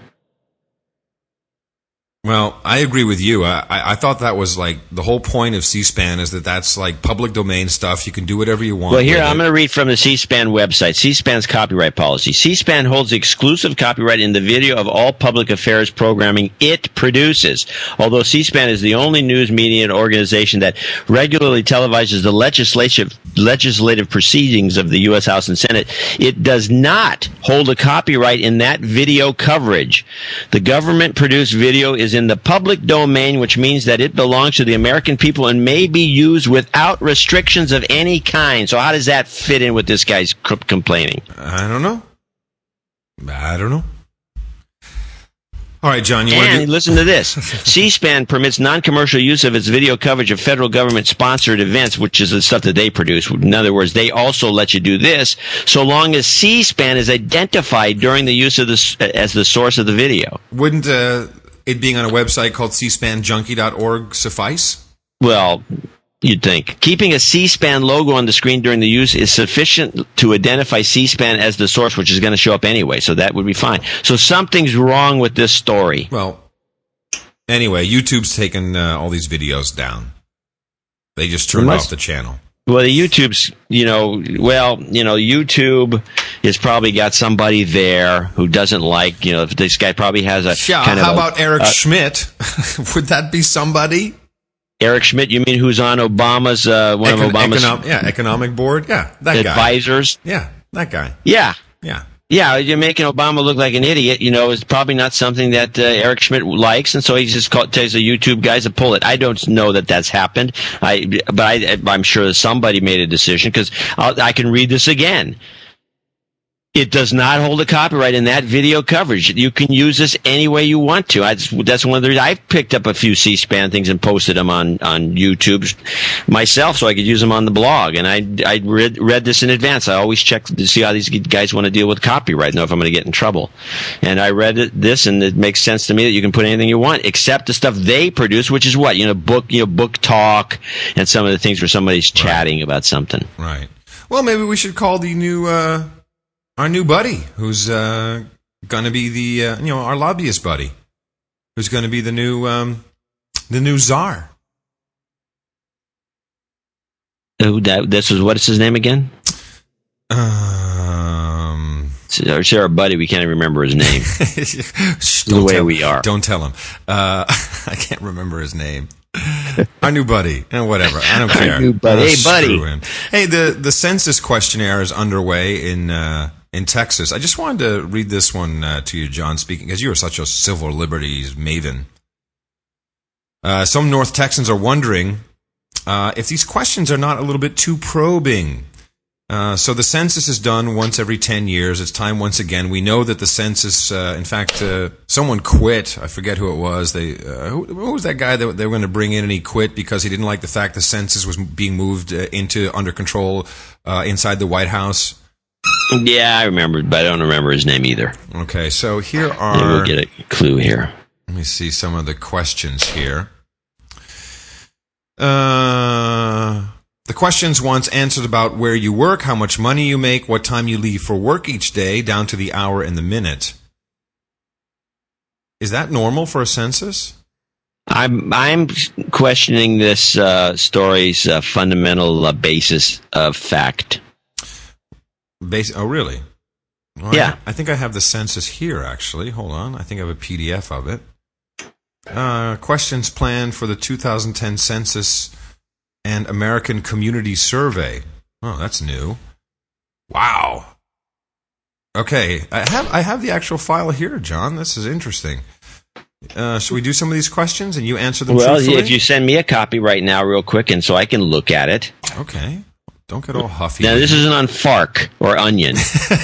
Well, I agree with you. I, I, I thought that was like the whole point of C-SPAN is that that's like public domain stuff. You can do whatever you want. Well, here, with I'm it. going to read from the C-SPAN website. C-SPAN's copyright policy. C-SPAN holds exclusive copyright in the video of all public affairs programming it produces. Although C-SPAN is the only news media organization that regularly televises the legislative legislative proceedings of the U S House and Senate, it does not hold a copyright in that video coverage. The government-produced video is in the public domain, which means that it belongs to the American people and may be used without restrictions of any kind. So how does that fit in with this guy's c- complaining? I don't know. I don't know. All right, John, you want And to do- listen to this. C-SPAN permits non-commercial use of its video coverage of federal government-sponsored events, which is the stuff that they produce. In other words, they also let you do this, so long as C-SPAN is identified during the use of this as the source of the video. Wouldn't uh, it being on a website called C span junkie dot org suffice? Well, you'd think. Keeping a C-SPAN logo on the screen during the use is sufficient to identify C-SPAN as the source, which is going to show up anyway, so that would be fine. So something's wrong with this story. Well, anyway, YouTube's taken uh, all these videos down. They just turned Unless- off the channel. Well, the YouTube's, you know, well, you know, YouTube has probably got somebody there who doesn't like, you know, this guy probably has a Yeah, kind how of a- about Eric a- Schmidt? Would that be somebody? Eric Schmidt, you mean who's on Obama's, uh, one Econ- of Obama's... econo- yeah, economic board? Yeah, that advisors? guy. Yeah, that guy. Yeah. Yeah. Yeah, you're making Obama look like an idiot, you know, it's probably not something that uh, Eric Schmidt likes, and so he just called, tells the YouTube guys to pull it. I don't know that that's happened, I, but I, I'm sure that somebody made a decision, because I can read this again. It does not hold a copyright in that video coverage. You can use this any way you want to. I, that's one of the reasons I've picked up a few C-SPAN things and posted them on, on YouTube myself so I could use them on the blog. And I, I read, read this in advance. I always check to see how these guys want to deal with copyright, know if I'm going to get in trouble. And I read it, this, and it makes sense to me that you can put anything you want, except the stuff they produce, which is what? You know, book, you know, book talk, and some of the things where somebody's right. chatting about something. Right. Well, maybe we should call the new, uh, our new buddy, who's uh, going to be the, uh, you know, our lobbyist buddy, who's going to be the new, um, the new czar. Uh, that, this is, what is his name again? Um, our, our buddy, we can't even remember his name. Shh, the way tell, we are. Don't tell him. Uh, I can't remember his name. Our new buddy, and whatever. I don't care. Our new buddy. Uh, hey, buddy. Him. Hey, the the census questionnaire is underway in uh, in Texas. I just wanted to read this one uh, to you, John, speaking, because you are such a civil liberties maven. Uh, some North Texans are wondering uh, if these questions are not a little bit too probing. Uh, so the census is done once every ten years. It's time once again. We know that the census, uh, in fact, uh, someone quit. I forget who it was. They, uh, who, who was that guy that they were going to bring in, and he quit because he didn't like the fact the census was being moved uh, into under control uh, inside the White House? Yeah, I remember, but I don't remember his name either. Okay, so here are... Maybe we'll get a clue here. Let me see some of the questions here. Uh... The questions once answered about where you work, how much money you make, what time you leave for work each day, down to the hour and the minute. Is that normal for a census? I'm I'm questioning this uh, story's uh, fundamental uh, basis of fact. Base? Oh, really? Well, yeah. I, I think I have the census here, actually. Hold on. I think I have a P D F of it. Uh, questions planned for the two thousand ten census and American Community Survey. Oh, that's new. Wow. Okay, I have I have the actual file here, John. This is interesting. Uh, should we do some of these questions and you answer them well, truthfully? If you send me a copy right now real quick and so I can look at it. Okay. Don't get all huffy. Now, this isn't on Fark or Onion.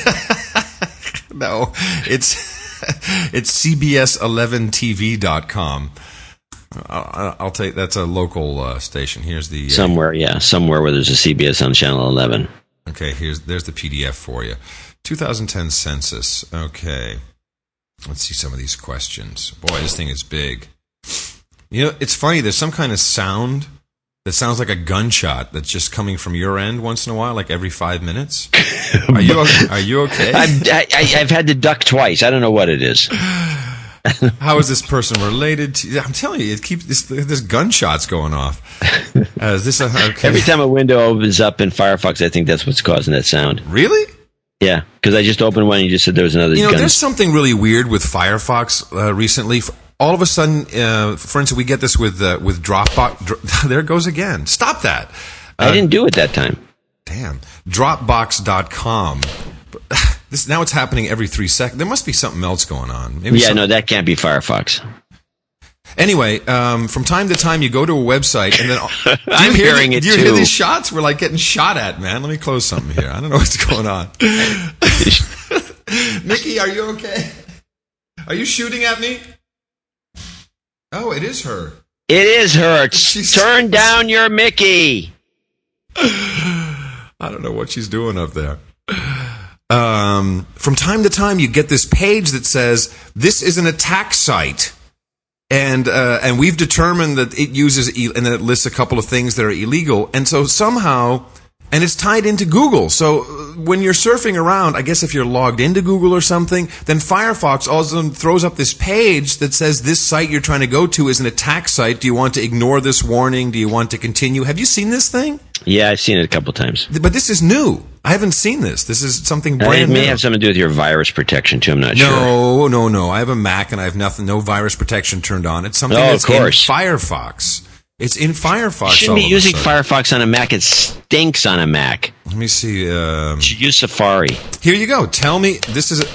No, it's it's C B S eleven T V dot com. I'll, I'll take that's a local uh, station. Here's the uh, somewhere, yeah, somewhere where there's a C B S on Channel eleven. Okay, here's there's the P D F for you. twenty ten census. Okay, let's see some of these questions. Boy, this thing is big. You know, it's funny. There's some kind of sound that sounds like a gunshot that's just coming from your end once in a while, like every five minutes. Are you are you okay? I've, I, I've had to duck twice. I don't know what it is. How is this person related to? I'm telling you, it keeps this. There's gunshots going off. Uh, is this a, okay. Every time a window opens up in Firefox, I think that's what's causing that sound. Really? Yeah, because I just opened one and you just said there was another. You know, gun. There's something really weird with Firefox uh, recently. All of a sudden, uh, for instance, we get this with uh, with Dropbox. Dro- there it goes again. Stop that. Uh, I didn't do it that time. Damn. Dropbox dot com. This now it's happening every three seconds. There must be something else going on. Maybe yeah, some... no, that can't be Firefox. Anyway, um, from time to time you go to a website and then I'm hear hearing the, it do you too. hear these shots? We're like getting shot at, man. Let me close something here. I don't know what's going on. Mickey, are you okay? Are you shooting at me? Oh, it is her. It is her. She's... Turn down your Mickey. I don't know what she's doing up there. Um, from time to time, you get this page that says, this is an attack site. And uh, and we've determined that it uses, e- and then it lists a couple of things that are illegal. And so somehow, and it's tied into Google. So when you're surfing around, I guess if you're logged into Google or something, then Firefox all of a sudden throws up this page that says this site you're trying to go to is an attack site. Do you want to ignore this warning? Do you want to continue? Have you seen this thing? Yeah, I've seen it a couple times. But this is new. I haven't seen this. This is something brand new. It may new. have something to do with your virus protection, too. I'm not no, sure. No, no, no. I have a Mac and I have nothing, no virus protection turned on. It's something oh, that's of course. in Firefox. It's in Firefox. You shouldn't be using Firefox on a Mac. It stinks on a Mac. Let me see. Um, you should use Safari. Here you go. Tell me, this is a...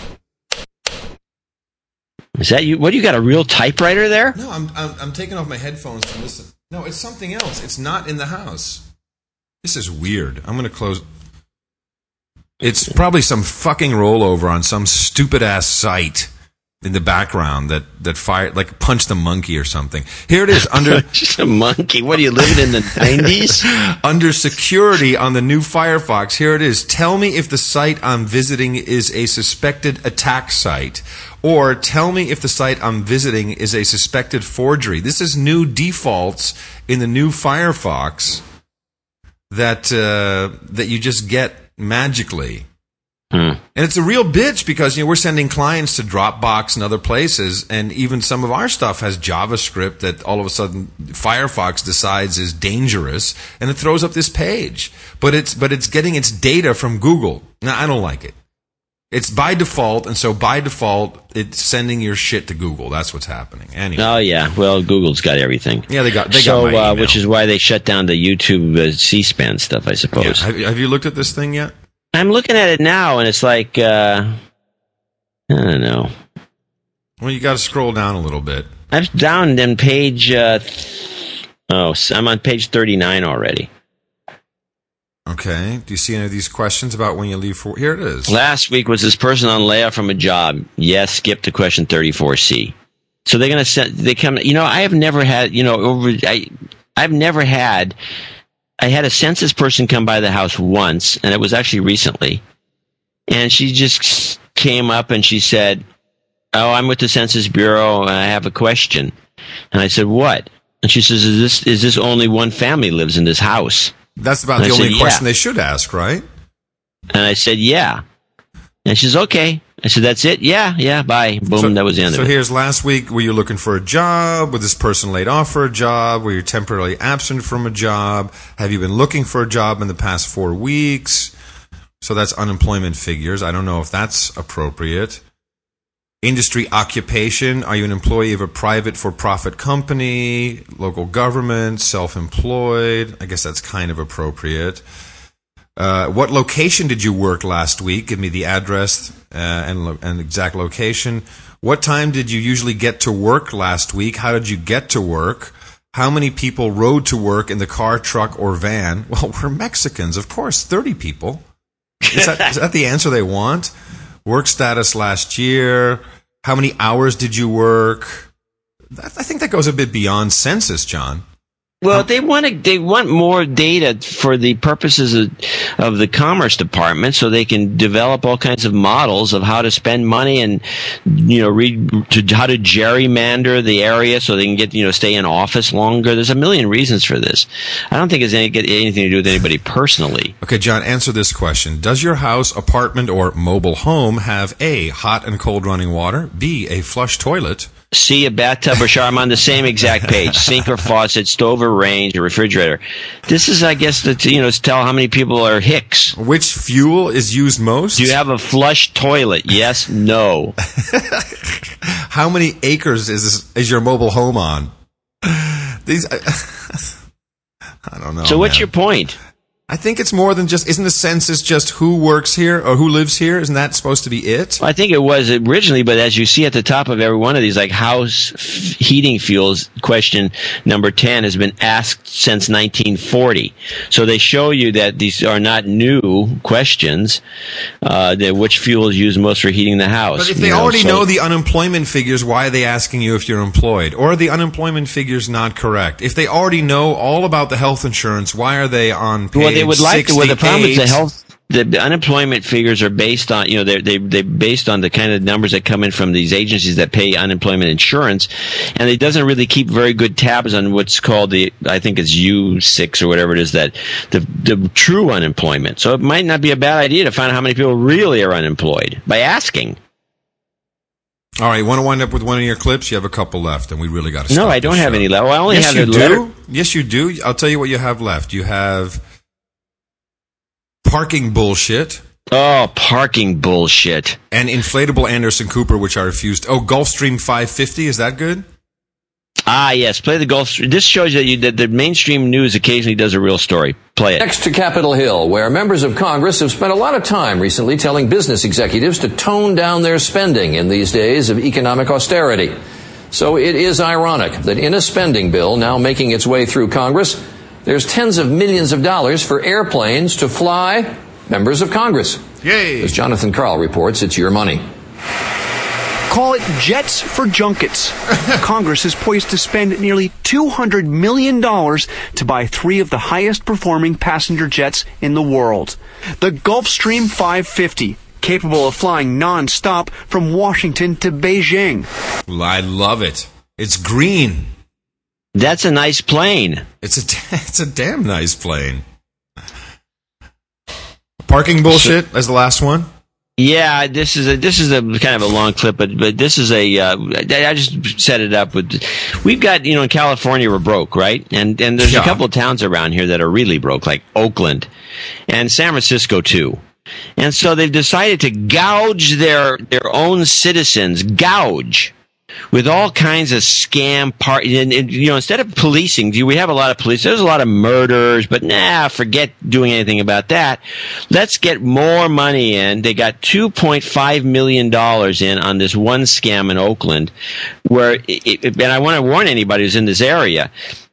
Is that you? What, do you got a real typewriter there? No, I'm, I'm I'm taking off my headphones to listen. No, it's something else. It's not in the house. This is weird. I'm going to close... It's probably some fucking rollover on some stupid-ass site in the background that, that fire, like Punch the Monkey or something. Here it is under... Punch the Monkey? What, are you living in the nineties? Under security on the new Firefox, here it is. Tell me if the site I'm visiting is a suspected attack site. Or tell me if the site I'm visiting is a suspected forgery. This is new defaults in the new Firefox that uh, that you just get magically. Hmm. And it's a real bitch because, you know, we're sending clients to Dropbox and other places, and even some of our stuff has JavaScript that all of a sudden Firefox decides is dangerous, and it throws up this page. But it's but it's getting its data from Google. Now, I don't like it. It's by default, and so by default, it's sending your shit to Google. That's what's happening. Anyway. Oh yeah, well, Google's got everything. Yeah, they got they so, got my uh, email. which is why they shut down the YouTube uh, C-SPAN stuff, I suppose. Yeah. Have, have you looked at this thing yet? I'm looking at it now, and it's like uh, I don't know. Well, you got to scroll down a little bit. I'm down on page. Uh, oh, I'm on page thirty-nine already. Okay. Do you see any of these questions about when you leave for... Here it is. Last week, was this person on layoff from a job? Yes. Skip to question thirty-four C. So they're going to send... They come... You know, I have never had... You know, over... I, I've never had... I had a census person come by the house once, and it was actually recently. And she just came up and she said, oh, I'm with the Census Bureau, and I have a question. And I said, what? And she says, is this, is this only one family lives in this house? That's about and the I only said, question yeah. they should ask, right? And I said, yeah. And she says, okay. I said, that's it? Yeah, yeah, bye. Boom, so, that was the end so of it. So here's last week, were you looking for a job? Was this person laid off for a job? Were you temporarily absent from a job? Have you been looking for a job in the past four weeks? So that's unemployment figures. I don't know if that's appropriate. Industry occupation. Are you an employee of a private for-profit company, local government, self-employed? I guess that's kind of appropriate. Uh, what location did you work last week? Give me the address uh, and, lo- and exact location. What time did you usually get to work last week? How did you get to work? How many people rode to work in the car, truck, or van? Well, we're Mexicans, of course, thirty people. Is that, is that the answer they want? Work status last year. How many hours did you work? I think that goes a bit beyond census, John. Well, they want to, they want more data for the purposes of, of the Commerce Department, so they can develop all kinds of models of how to spend money and, you know, read to how to gerrymander the area so they can get, you know, stay in office longer. There's a million reasons for this. I don't think it's any, get anything to do with anybody personally. Okay, John, answer this question. Does your house, apartment, or mobile home have A, hot and cold running water, B, a flush toilet, C, a bathtub or shower? I'm on the same exact page. Sink or faucet, stove or range, or refrigerator. This is, I guess, to, you know, to tell how many people are hicks. Which fuel is used most? Do you have a flush toilet? Yes, no. How many acres is this, is your mobile home on? These, I, I don't know. So what's man. your point? I think it's more than just, isn't the census just who works here or who lives here? Isn't that supposed to be it? I think it was originally, but as you see at the top of every one of these, like house f- heating fuels, question number ten has been asked since nineteen forty. So they show you that these are not new questions, uh, that which fuel is used most for heating the house. But if they you know, already so know the unemployment figures, why are they asking you if you're employed? Or are the unemployment figures not correct? If they already know all about the health insurance, why are they on page Well, they would like to. Well, the problem is the sixty-eight? health. The, the unemployment figures are based on, you know, they're they they based on the kind of numbers that come in from these agencies that pay unemployment insurance, and it doesn't really keep very good tabs on what's called the, I think it's U six or whatever it is, that the the true unemployment. So it might not be a bad idea to find out how many people really are unemployed by asking. All right, you want to wind up with one of your clips? You have a couple left, and we really got to stop No, I don't this have show. any left. Well, I only yes, have you a do. letter. Yes, you do. I'll tell you what you have left. You have parking bullshit. Oh, parking bullshit. And inflatable Anderson Cooper, which I refused. Oh, Gulfstream five fifty, is that good? Uh, Ah, yes. Play the Gulf Stream. This shows that, you, that the mainstream news occasionally does a real story. Play it. Next to Capitol Hill, where members of Congress have spent a lot of time recently telling business executives to tone down their spending in these days of economic austerity. So it is ironic that in a spending bill now making its way through Congress, there's tens of millions of dollars for airplanes to fly members of Congress. Yay! As Jonathan Karl reports, it's your money. Call it jets for junkets. Congress is poised to spend nearly two hundred million dollars to buy three of the highest performing passenger jets in the world. The Gulfstream five fifty, capable of flying non-stop from Washington to Beijing. Well, I love it. It's green. That's a nice plane. It's a, it's a damn nice plane. Parking bullshit as the last one. Yeah, this is a this is a kind of a long clip, but but this is a uh, I just set it up with. We've got, you know, in California we're broke, right? And and there's yeah. a couple of towns around here that are really broke, like Oakland and San Francisco too. And so they've decided to gouge their their own citizens, gouge. With all kinds of scam part, and, and, you know, instead of policing, we have a lot of police. There's a lot of murders, but nah, forget doing anything about that. Let's get more money in. They got two point five million dollars in on this one scam in Oakland, where, it, and I want to warn anybody who's in this area.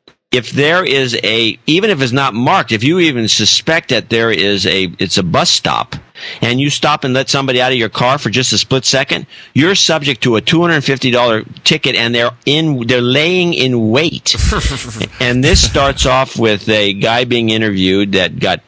If there is a, even if it's not marked, if you even suspect that there is a, it's a bus stop, and you stop and let somebody out of your car for just a split second, you're subject to a two hundred fifty dollars ticket, and they're in, they're laying in wait. And this starts off with a guy being interviewed that got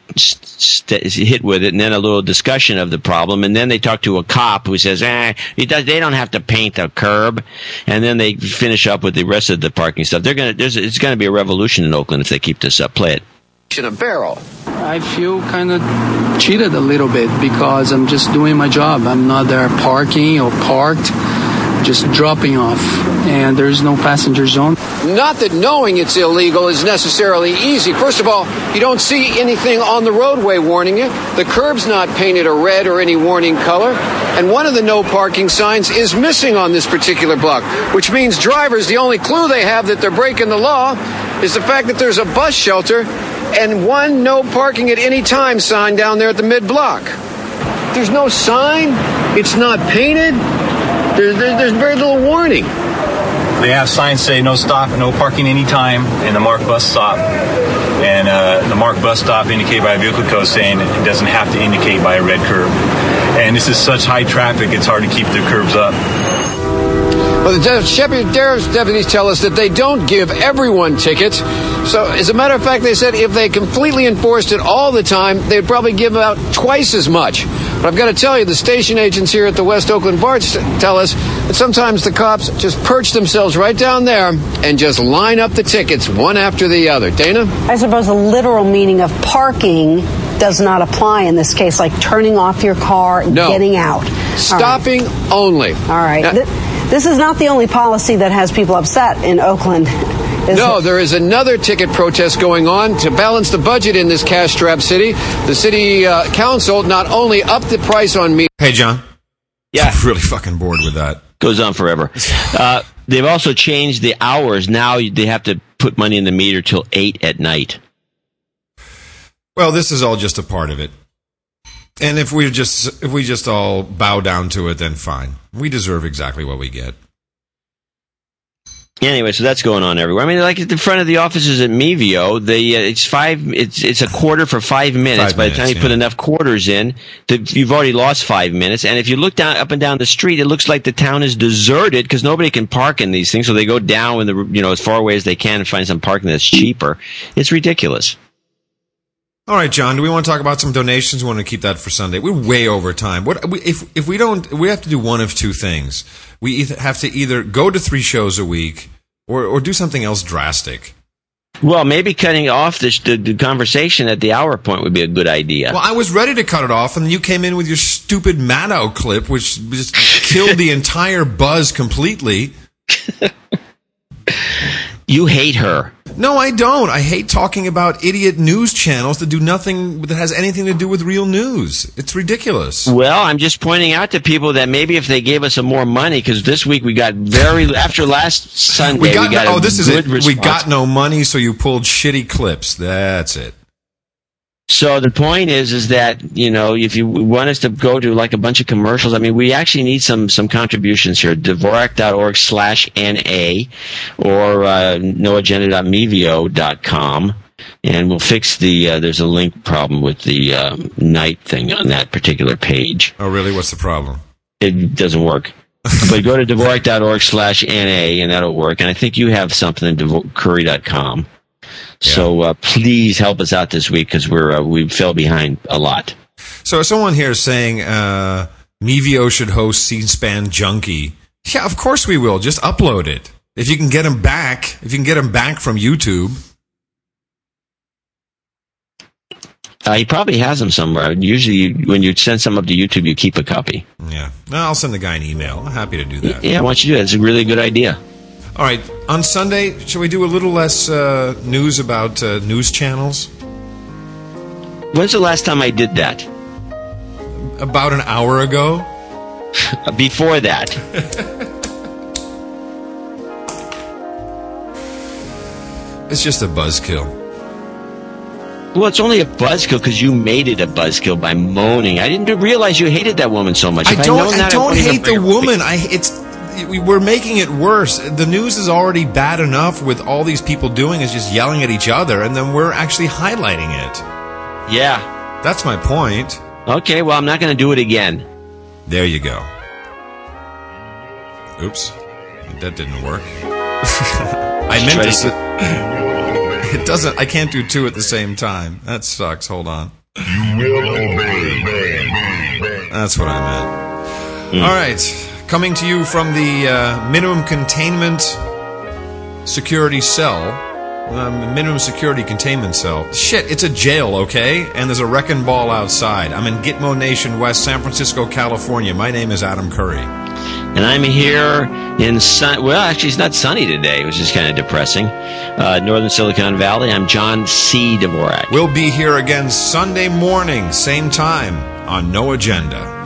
st- hit with it, and then a little discussion of the problem, and then they talk to a cop who says, eh, it does, they don't have to paint the curb, and then they finish up with the rest of the parking stuff. They're gonna, there's, it's gonna be a revolution in Oakland if they keep this up. Play it. In a barrel. I feel kind of cheated a little bit because I'm just doing my job. I'm not there parking or parked, just dropping off, and there's no passenger zone. Not that knowing it's illegal is necessarily easy. First of all, you don't see anything on the roadway warning you. The curb's not painted a red or any warning color. And one of the no parking signs is missing on this particular block, which means drivers, the only clue they have that they're breaking the law is the fact that there's a bus shelter and one no parking at any time sign down there at the mid-block. There's no sign. It's not painted. There's, there's very little warning. They have signs say no stop, no parking anytime, and the marked bus stop. And uh, the marked bus stop indicated by a vehicle code saying it doesn't have to indicate by a red curb. And this is such high traffic, it's hard to keep the curbs up. Well, the sheriff's deputies tell us that they don't give everyone tickets. So, as a matter of fact, they said if they completely enforced it all the time, they'd probably give out twice as much. But I've got to tell you, the station agents here at the West Oakland Bar tell us that sometimes the cops just perch themselves right down there and just line up the tickets one after the other. Dana? I suppose the literal meaning of parking does not apply in this case, like turning off your car and no. getting out. Stopping all right. only. All right. Now, Th- this is not the only policy that has people upset in Oakland. Is no, it? There is another ticket protest going on to balance the budget in this cash-strapped city. The city uh, council not only upped the price on meat. Hey, John. Yeah. I'm really fucking bored with that. Goes on forever. Uh, they've also changed the hours. Now they have to put money in the meter till eight at night. Well, this is all just a part of it. And if we just if we just all bow down to it, then fine. We deserve exactly what we get. Anyway, so that's going on everywhere. I mean, like at the front of the offices at Mevio, the uh, it's five. It's it's a quarter for five minutes. Five By minutes, the time you yeah. put enough quarters in, that you've already lost five minutes. And if you look down up and down the street, it looks like the town is deserted because nobody can park in these things. So they go down in the you know as far away as they can and find some parking that's cheaper. It's ridiculous. All right, John. Do we want to talk about some donations? We want to keep that for Sunday. We're way over time. What we, if if we don't? We have to do one of two things. We either have to either go to three shows a week, or or do something else drastic. Well, maybe cutting off this, the, the conversation at the hour point would be a good idea. Well, I was ready to cut it off, and you came in with your stupid Maddow clip, which just killed the entire buzz completely. You hate her. No, I don't. I hate talking about idiot news channels that do nothing that has anything to do with real news. It's ridiculous. Well, I'm just pointing out to people that maybe if they gave us some more money, because this week we got very after last Sunday we got, we got no, a oh, this is good it. response. We got no money, so you pulled shitty clips. That's it. So the point is, is that, you know, if you want us to go to like a bunch of commercials, I mean, we actually need some, some contributions here. Dvorak.org slash NA or uh, noagenda.mevio dot com. And we'll fix the, uh, there's a link problem with the um, night thing on that particular page. Oh, really? What's the problem? It doesn't work. But go to Dvorak.org slash NA and that'll work. And I think you have something at Dvo- Curry dot com. So uh, please help us out this week because we're uh, we fell behind a lot. So someone here is saying uh, Mevio should host C-SPAN Junkie. Yeah, of course we will. Just upload it if you can get them back. If you can get them back from YouTube. Uh, he probably has them somewhere. Usually, you, when you send some up to YouTube, you keep a copy. Yeah, no, I'll send the guy an email. I'm happy to do that. Yeah, why don't you do that? It's a really good idea. All right, on Sunday, shall we do a little less uh, news about uh, news channels? When's the last time I did that? About an hour ago. Before that. It's just a buzzkill. Well, it's only a buzzkill because you made it a buzzkill by moaning. I didn't realize you hated that woman so much. I If don't. I'd known that, I don't I wouldn't hate have the bring- woman. I. It's. We're making it worse. The news is already bad enough with all these people doing is just yelling at each other, and then we're actually highlighting it. Yeah. That's my point. Okay, well, I'm not going to do it again. There you go. Oops. That didn't work. I meant to say, it doesn't, I can't do two at the same time. That sucks. Hold on. You will obey. That's what I meant. Mm. All right. Coming to you from the uh, minimum containment security cell. Um, minimum security containment cell. Shit, it's a jail, okay? And there's a wrecking ball outside. I'm in Gitmo Nation, West San Francisco, California. My name is Adam Curry. And I'm here in sun. Well, actually, it's not sunny today, which is kind of depressing. Uh, Northern Silicon Valley. I'm John C. Dvorak. We'll be here again Sunday morning, same time on No Agenda.